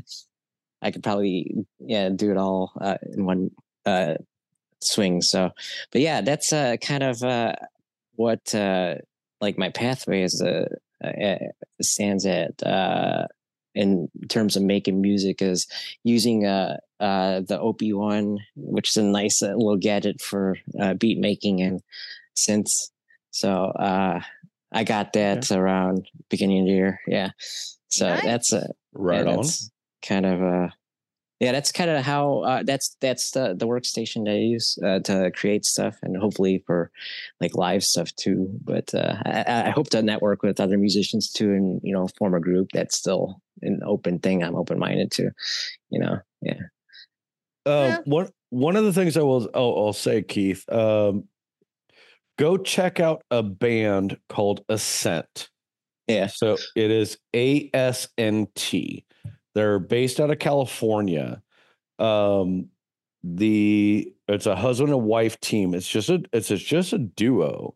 I could probably yeah do it all uh, in one uh, swing. So, but yeah, that's uh, kind of uh, what uh, like my pathway is uh, uh, stands at uh, in terms of making music is using uh, uh, the O P one, which is a nice uh, little gadget for uh, beat making and synths. So uh, I got that Okay. around beginning of the year. Yeah. So Nice. that's a Right yeah, on. that's kind of uh yeah, that's kind of how uh, that's that's the the workstation that I use uh, to create stuff, and hopefully for like live stuff too. But uh, I, I hope to network with other musicians too, and you know, form a group. That's still an open thing. I'm open minded to, you know. Yeah. Um, Yeah. one one of the things I will I'll, I'll say, Keith, um, go check out a band called Ascent. Yeah. So it is A S N T. They're based out of California. Um, the it's a husband and wife team. It's just a it's, it's just a duo.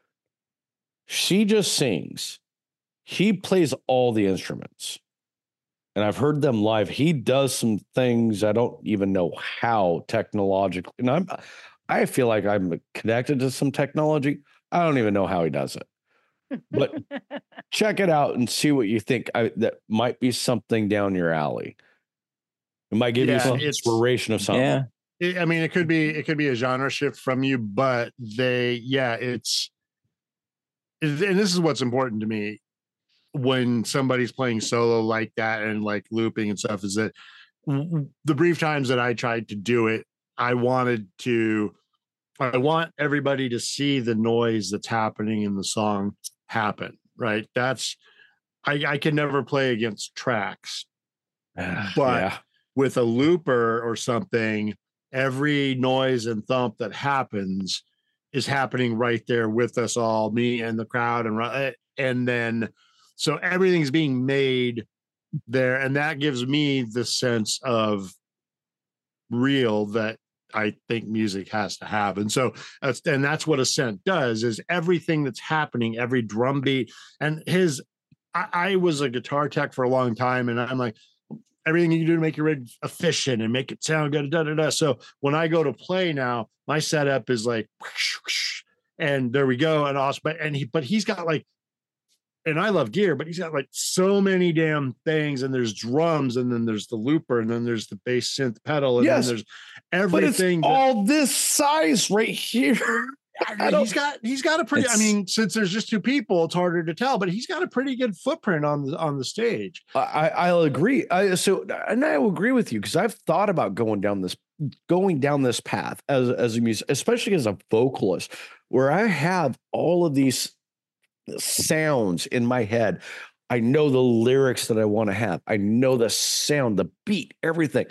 She just sings. He plays all the instruments. And I've heard them live. He does some things I don't even know how technologically. And I'm I feel like I'm connected to some technology. I don't even know how he does it. But check it out and see what you think. I, that might be something down your alley. It might give you Yeah, some it's- inspiration of something. Yeah. It- I mean, it could be it could be a genre shift from you, but they, yeah, it's, and this is what's important to me when somebody's playing solo like that and like looping and stuff, is that w- the brief times that I tried to do it, I wanted to, I want everybody to see the noise that's happening in the song happen, right? That's, I, I can never play against tracks, but yeah. with a looper or something, every noise and thump that happens is happening right there with us all, me and the crowd, and ru- and then so everything's being made there, and that gives me the sense of real that I think music has to have. And so that's and that's what Ascent does, is everything that's happening, every drum beat. And his I, I was a guitar tech for a long time, and I'm like, everything you can do to make your rig efficient and make it sound good. Da, da, da. So when I go to play now, my setup is like, whoosh, whoosh, and there we go. And awesome. But and he, but he's got like, and I love gear, but he's got like so many damn things. And there's drums, and then there's the looper, and then there's the bass synth pedal, and Yes, then there's But it's everything. that- all this size right here. I don't- he's got he's got a pretty. I It's- mean, since there's just two people, it's harder to tell. But he's got a pretty good footprint on the on the stage. I, I'll agree. I, so, and I will agree with you, because I've thought about going down this, going down this path as as a music, especially as a vocalist, where I have all of these sounds in my head. I know the lyrics that I want to have. I know the sound, the beat, everything.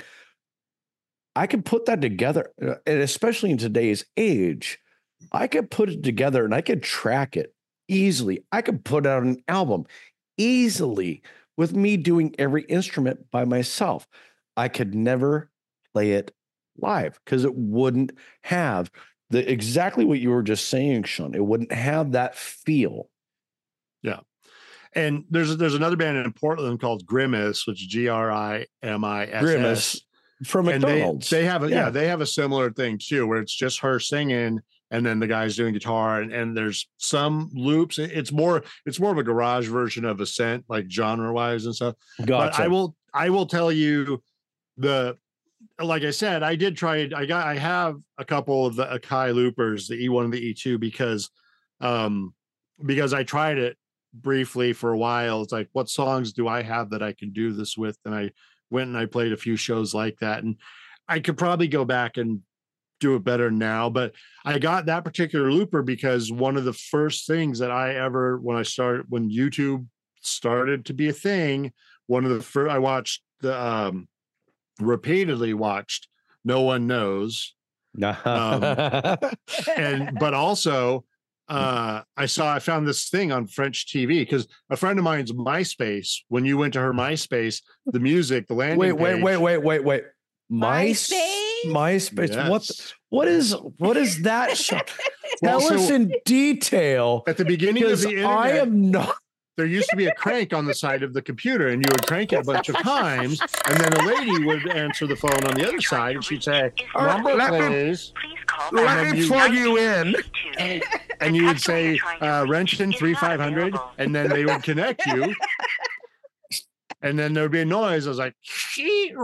I can put that together, uh, and especially in today's age, I could put it together and I could track it easily. I could put out an album easily with me doing every instrument by myself. I could never play it live because it wouldn't have the exactly what you were just saying, Sean. It wouldn't have that feel. And there's there's another band in Portland called Grimace, which is G R I M I S S. Grimace from And McDonald's. They, they have a yeah. Yeah. they have a similar thing too, where it's just her singing and then the guy's doing guitar, and, and there's some loops. It- It's more it's more of a garage version of Ascent, like genre wise and stuff. But Gotcha. I will I will tell you the like I said, I did try it. I got I have a couple of the Akai loopers, the E one and the E two, because um because I tried it briefly for a while. It's like, what songs do I have that I can do this with? And I went and I played a few shows like that. And I could probably go back and do it better now, but I got that particular looper because one of the first things that I ever, when I started, when YouTube started to be a thing, one of the first, I watched the, um, repeatedly watched No One Knows. Um, and, but also, uh, I saw, I found this thing on French T V because a friend of mine's MySpace, when you went to her MySpace, the music, the landing wait, wait, page- wait, wait, wait, wait. My MySpace? MySpace. What? Yes. What is? What is that? show? Tell Well, us so- in detail. At the beginning of Because the internet, I am not. there used to be a crank on the side of the computer, and you would crank it a bunch of times, and then a lady would answer the phone on the other side, and she'd say, "Number, Let me- please," Please call And back. then Let me you- plug you in. and, and you would say, uh, "Renton three five hundred," and then they would connect you, and then there would be a noise. I was like, "She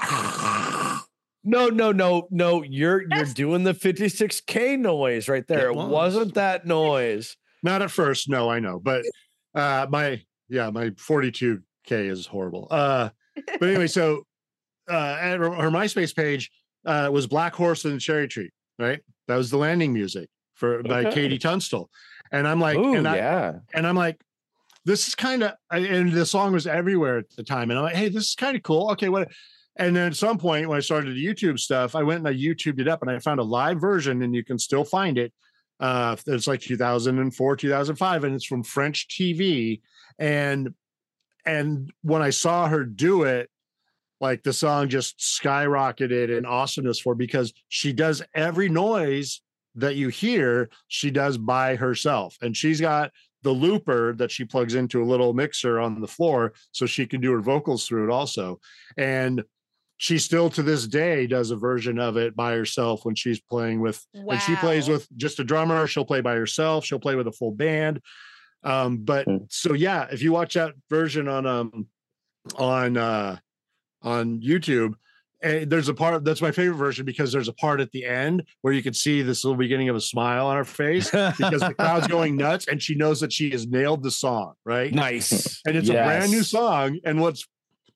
rock." No, no, no, no. You're you're That's- doing the fifty-six K noise right there. It It was. wasn't that noise. Not at first, no, I know, but uh, my yeah, my forty-two K is horrible. Uh, but anyway, so uh, at her, her MySpace page uh, was Black Horse and the Cherry Tree, right? That was the landing music for by Okay. Katie Tunstall, and I'm like, Oh and I yeah. and I'm like, this is kind of, and the song was everywhere at the time, and I'm like, hey, this is kind of cool. Okay, what? And then at some point when I started the YouTube stuff, I went and I YouTubed it up, and I found a live version, and you can still find it. Uh, it's like two thousand four, two thousand five, and it's from French T V. And and when I saw her do it, like the song just skyrocketed in awesomeness for, because she does every noise that you hear, she does by herself, and she's got the looper that she plugs into a little mixer on the floor so she can do her vocals through it also. And she still to this day does a version of it by herself when she's playing with, when she plays Wow. with just a drummer, she'll play by herself, she'll play with a full band. Um, but Mm. so yeah, if you watch that version on um on uh on YouTube, eh, there's a part that's my favorite version because there's a part at the end where you can see this little beginning of a smile on her face because the crowd's going nuts and she knows that she has nailed the song, right? Nice. And it's a brand new Yes. song. And what's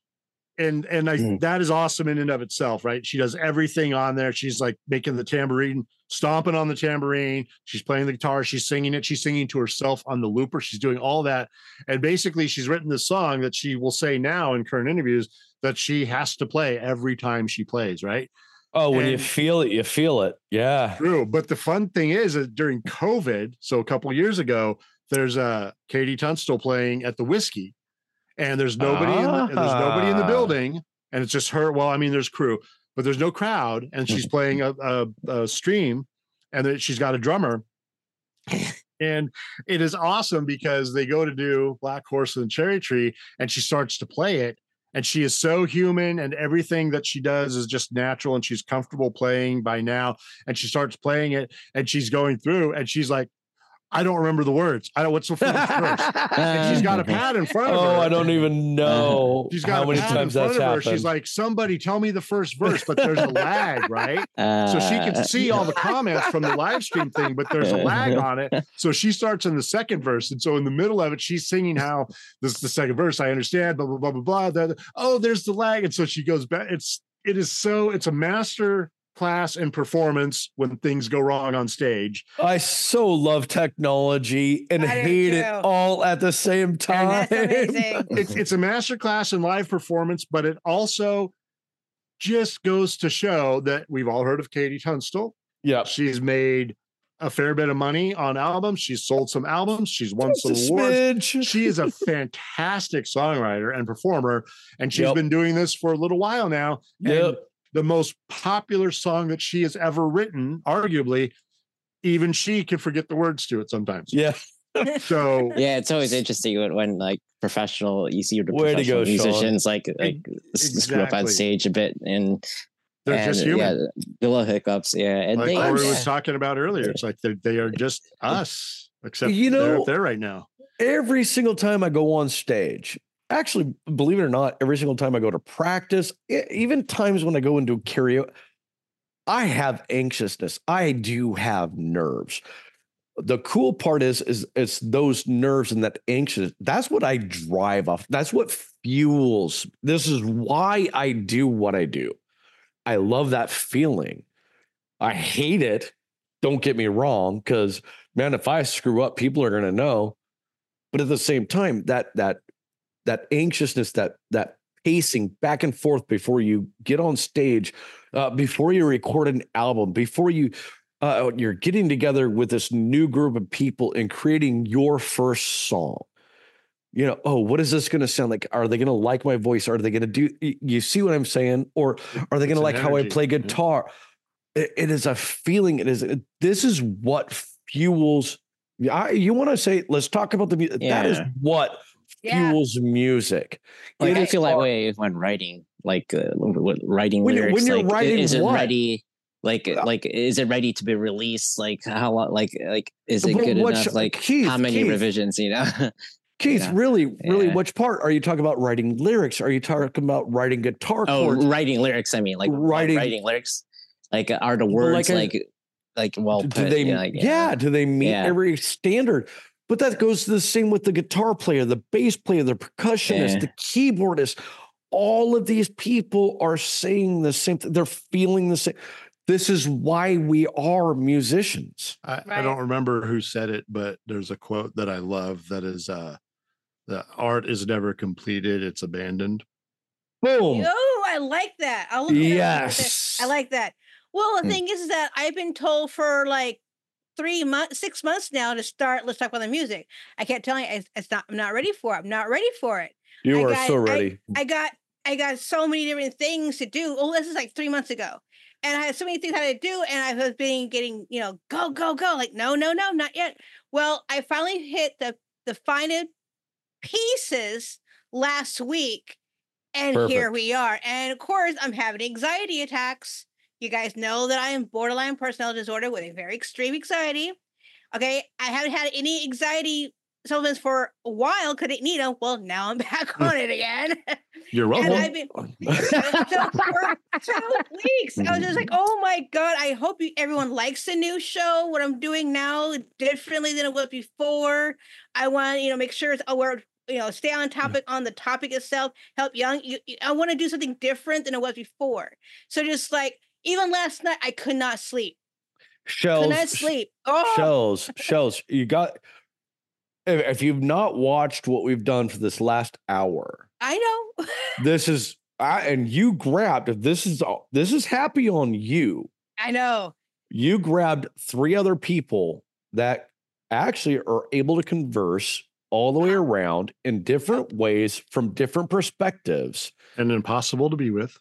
and and I Mm. that is awesome in and of itself, right? She does everything on there. She's like making the tambourine, stomping on the tambourine. She's playing the guitar. She's singing it. She's singing to herself on the looper. She's doing all that. And basically, she's written this song that she will say now in current interviews that she has to play every time she plays, right? Oh, when you And- feel it, you feel it. Yeah. True. But the fun thing is that during COVID, so a couple of years ago, there's uh Katie Tunstall playing at the Whiskey, and there's nobody in the, and there's nobody in the Ah. building, and it's just her. Well, I mean, there's crew, but there's no crowd, and she's playing a, a, a stream, and then she's got a drummer. And it is awesome because they go to do Black Horse and Cherry Tree, and she starts to play it. And she is so human, and everything that she does is just natural, and she's comfortable playing by now. And she starts playing it, and she's going through, and she's like, I don't remember the words. I don't, what's the first verse? And she's got a pad in front of her. Oh, I don't even know She's got how a many pad in times front that's of her. happened. She's like, somebody tell me the first verse, but there's a lag, right? So she can Uh, see all the comments from the live stream thing, but there's a lag on it. So she starts in the second verse. And so in the middle of it, she's singing how this is the second verse. I understand, blah, blah, blah, blah, blah. The- Oh, there's the lag. And so she goes back. It's, it is so, it's a master class in performance when things go wrong on stage. I so love technology and I do hate it too. all at the same time. That's amazing. It's, it's a master class in live performance, but it also just goes to show that we've all heard of Katie Tunstall. Yeah. She's made a fair bit of money on albums. She's sold some albums. She's won Just a some awards. smidge. She is a fantastic songwriter and performer, and she's Yep. been doing this for a little while now. And Yep. the most popular song that she has ever written, arguably, even she can forget the words to it sometimes. Yeah. So Yeah, it's always interesting when, when like professional, you see your Way to professional go, Sean. musicians like like s- screw up on Exactly. stage a bit, and they're and, just human. yeah, the little hiccups, yeah, and Like they, Corey yeah. was talking about earlier. It's like they they are just us, except You they're know- up there right now. Every single time I go on stage, actually, believe it or not, every single time I go to practice, e- even times when I go into karaoke, I have anxiousness. I do have nerves. The cool part is, is it's those nerves and that anxious. That's what I drive off. That's what fuels. This is why I do what I do. I love that feeling. I hate it. Don't get me wrong, because man, if I screw up, people are going to know. But at the same time, that that that anxiousness, that that pacing back and forth before you get on stage, uh, before you record an album, before you uh, you're getting together with this new group of people and creating your first song. You know, oh, what is this going to sound like? Are they going to like my voice? Are they going to do? You see what I'm saying? Or are they going It's to an like how I energy. play Yeah. guitar? It, it is a feeling. It is. It, this is what fuels. I, you want to say? Let's talk about the music. That is Yeah. what Yeah. fuels music. Like It I is feel that art. way when writing, like uh, with writing When you- lyrics. when you're like, i- writing is it what? ready? Like, Uh, like, is it ready to be released? Like, how, lo- like, like, is it But good what enough? sh- Like, Keith, how many Keith. revisions? You know, Keith, Yeah. really, really, Yeah. which part are you talking about? Writing lyrics? Are you talking about writing guitar oh, chords? writing lyrics. I mean, like Writing- writing, writing lyrics. Like, uh, are the Well, words like like, I- like, well do put? they? yeah, like, yeah, do they meet Yeah. every standard? But that goes to the same with the guitar player, the bass player, the percussionist, Yeah. the keyboardist. All of these people are saying the same thing. They're feeling the same. This is why we are musicians. I, I Right. don't remember who said it, but there's a quote that I love that is uh the art is never completed, it's abandoned. Boom. Oh, I like that. I'll look at it. Yes. I like that. Well, the Hmm. thing is, is that I've been told for like three months, six months now to start. Let's talk about the music. I kept telling you, it's, it's not. I'm not ready for it. I'm not ready for it. You I are got- so I- ready. I got, I got so many different things to do. Oh, this is like three months ago, and I had so many things I had to do, and I was being getting, you know, go, go, go. Like, no, no, no, not yet. Well, I finally hit the the final pieces last week. And here Perfect. we are. And of course, I'm having anxiety attacks. You guys know that I am borderline personality disorder with a very extreme anxiety. Okay. I haven't had any anxiety supplements for a while because I didn't need them. Well, now I'm back on it again. You're And welcome. I've been so for two weeks. I was just like, oh my God, I hope you, everyone likes the new show. What I'm doing now differently than it was before. I want, you know, make sure it's aware, you know, stay on topic on the topic itself, help young. You, you- I want to do something different than it was before. So just like, even last night, I could not sleep. Could not Shells, sleep. Oh, shells, shells. You got. If, if you've not watched what we've done for this last hour, I know. this is I, and you grabbed. If this is all- this is happy on you. I know. You grabbed three other people that actually are able to converse all the way Uh-huh. around in different ways from different perspectives. And impossible to be with.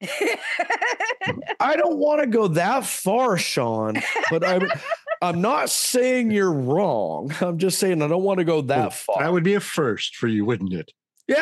I don't want to go that far, Sean, but I'm I'm not saying you're wrong. I'm just saying I don't want to go that Well, far. That would be a first for you, wouldn't it?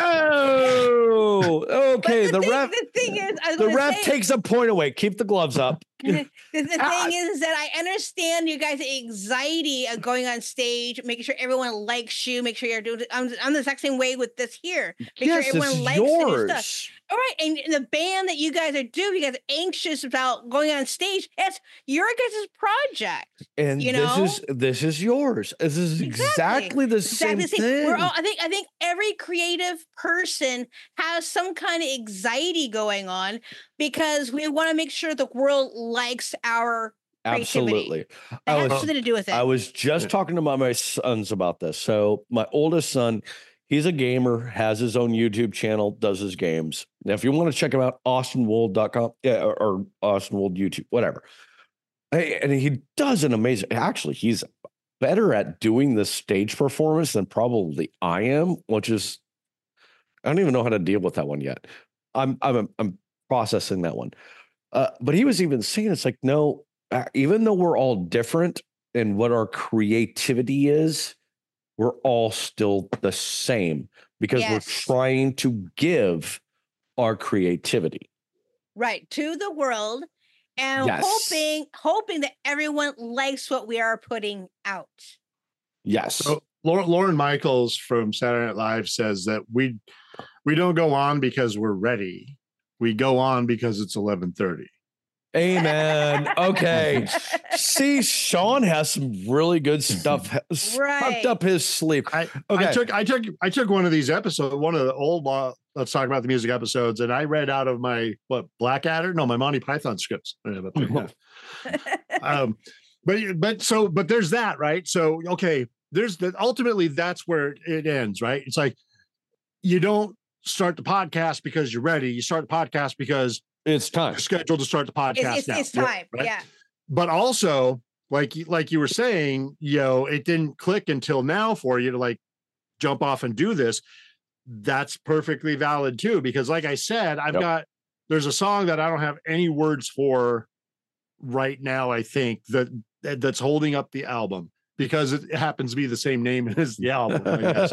Yo, okay. But The, thing, ref, the thing is, I was the gonna ref say, takes a point away. Keep the gloves up. the, the Ah. thing is that I understand you guys' anxiety of going on stage, making sure everyone likes you, make sure you're doing. I'm, I'm the exact same way with this here. Make Yes, sure everyone it's likes the new stuff. yours. All right, and the band that you guys are doing, you guys are anxious about going on stage. It's your guys' project. And You this know? is this is yours. This is exactly, the Exactly same the thing. We're all, I think I think every creative person has some kind of anxiety going on because we want to make sure the world likes our creativity. Absolutely. It I has was something to do with it. I was just Yeah. talking to my, my sons about this. So my oldest son, he's a gamer, has his own YouTube channel, does his games. Now, if you want to check him out, austin wold dot com, yeah, or, or Austin Wold YouTube, whatever. Hey, and he does an amazing. Actually, he's better at doing the stage performance than probably I am, which is I don't even know how to deal with that one yet. I'm I'm I'm processing that one. Uh, but he was even saying it's like no, uh, even though we're all different in what our creativity is, we're all still the same because Yes. we're trying to give our creativity. Right. To the world and Yes. hoping, hoping that everyone likes what we are putting out. Yes. So Lauren, Lauren Michaels from Saturday Night Live says that we we don't go on because we're ready. We go on because it's eleven thirty. Amen. Okay. See, Sean has some really good stuff Right. tucked up his sleeve. I, Okay. I took I took I took one of these episodes, one of the old uh, Let's Talk About the Music episodes, and I read out of my what Blackadder? No, my Monty Python scripts. I have up there, yeah. um, but but so but there's that, right? So okay, there's the ultimately that's where it ends, right? It's like you don't start the podcast because you're ready. You start the podcast because It's time. you're scheduled to start the podcast. It's, it's, now, it's time. right? Yeah. But also, like you- like you were saying, you know, it didn't click until now for you to like jump off and do this. That's perfectly valid too, because like I said, I've Yep. got there's a song that I don't have any words for right now. I think that that- that's holding up the album because it happens to be the same name as the album. I guess.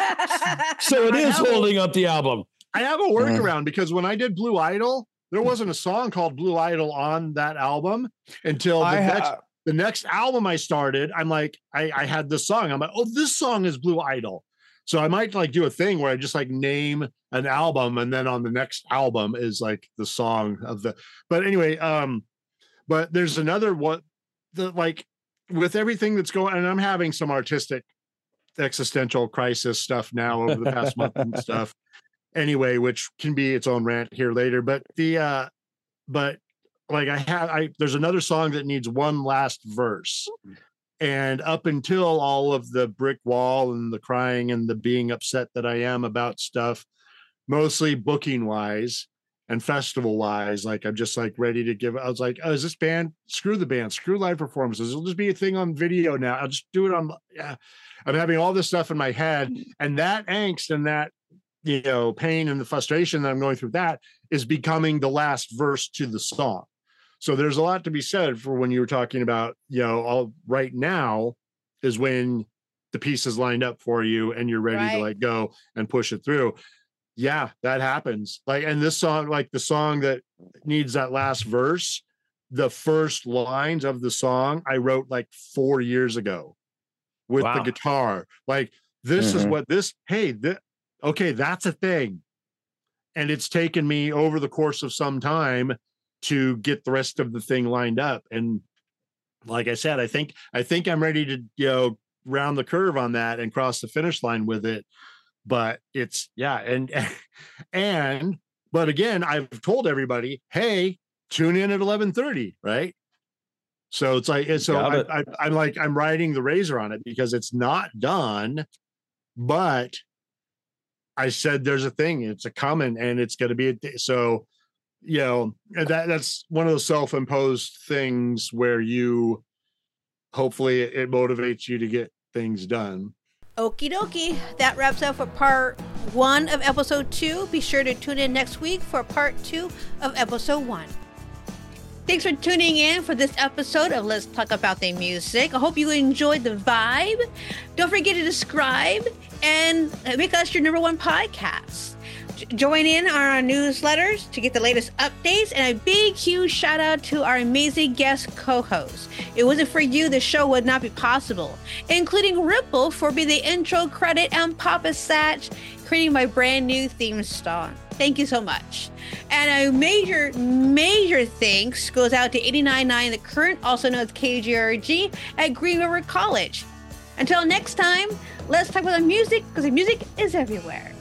So it I is have a- holding up the album. I have a workaround because when I did Blue Idol, there wasn't a song called Blue Idol on that album until the I next ha- the next album I started. I'm like, I, I had this song. I'm like, oh, this song is Blue Idol. So I might like do a thing where I just like name an album and then on the next album is like the song of the, but anyway, um, but there's another one that like with everything that's going, and I'm having some artistic existential crisis stuff now over the past month and stuff anyway, which can be its own rant here later. But the, uh, but like I have, I, there's another song that needs one last verse. And up until all of the brick wall and the crying and the being upset that I am about stuff, mostly booking wise and festival wise, like I'm just like ready to give. I was like, oh, is this band? Screw the band, screw live performances. It'll just be a thing on video now. I'll just do it on. Yeah, I'm having all this stuff in my head, and that angst and that you know pain and the frustration that I'm going through that is becoming the last verse to the song. So there's a lot to be said for when you were talking about, you know, all right now is when the pieces lined up for you and you're ready Right. to like go and push it through. Yeah, that happens. Like, and this song, like the song that needs that last verse, the first lines of the song I wrote like four years ago with Wow. the guitar. Like, this is Mhm. what this, hey, th- okay, that's a thing. And it's taken me over the course of some time to get the rest of the thing lined up. And like I said, I think I think I'm ready to, you know, round the curve on that and cross the finish line with it. But it's yeah, and and but again, I've told everybody, hey, tune in at eleven thirty, right? So it's like, and so Got I, it. I, I'm like, I'm riding the razor on it because it's not done, but I said there's a thing, it's a coming, and it's going to be a th- so. You know, and that that's one of those self-imposed things where you hopefully it motivates you to get things done. Okie dokie. That wraps up for part one of episode two. Be sure to tune in next week for part two of episode one. Thanks for tuning in for this episode of Let's Talk About the Music. I hope you enjoyed the vibe. Don't forget to subscribe and make us your number one podcast. Join in on our newsletters to get the latest updates, and a big, huge shout out to our amazing guest co-hosts. It wasn't for you, the show would not be possible, including Ripple for being the intro credit and Papa Satch creating my brand new theme song. Thank you so much. And a major, major thanks goes out to eighty-nine point nine The Current, also known as K G R G, at Green River College. Until next time, let's talk about the music, because the music is everywhere.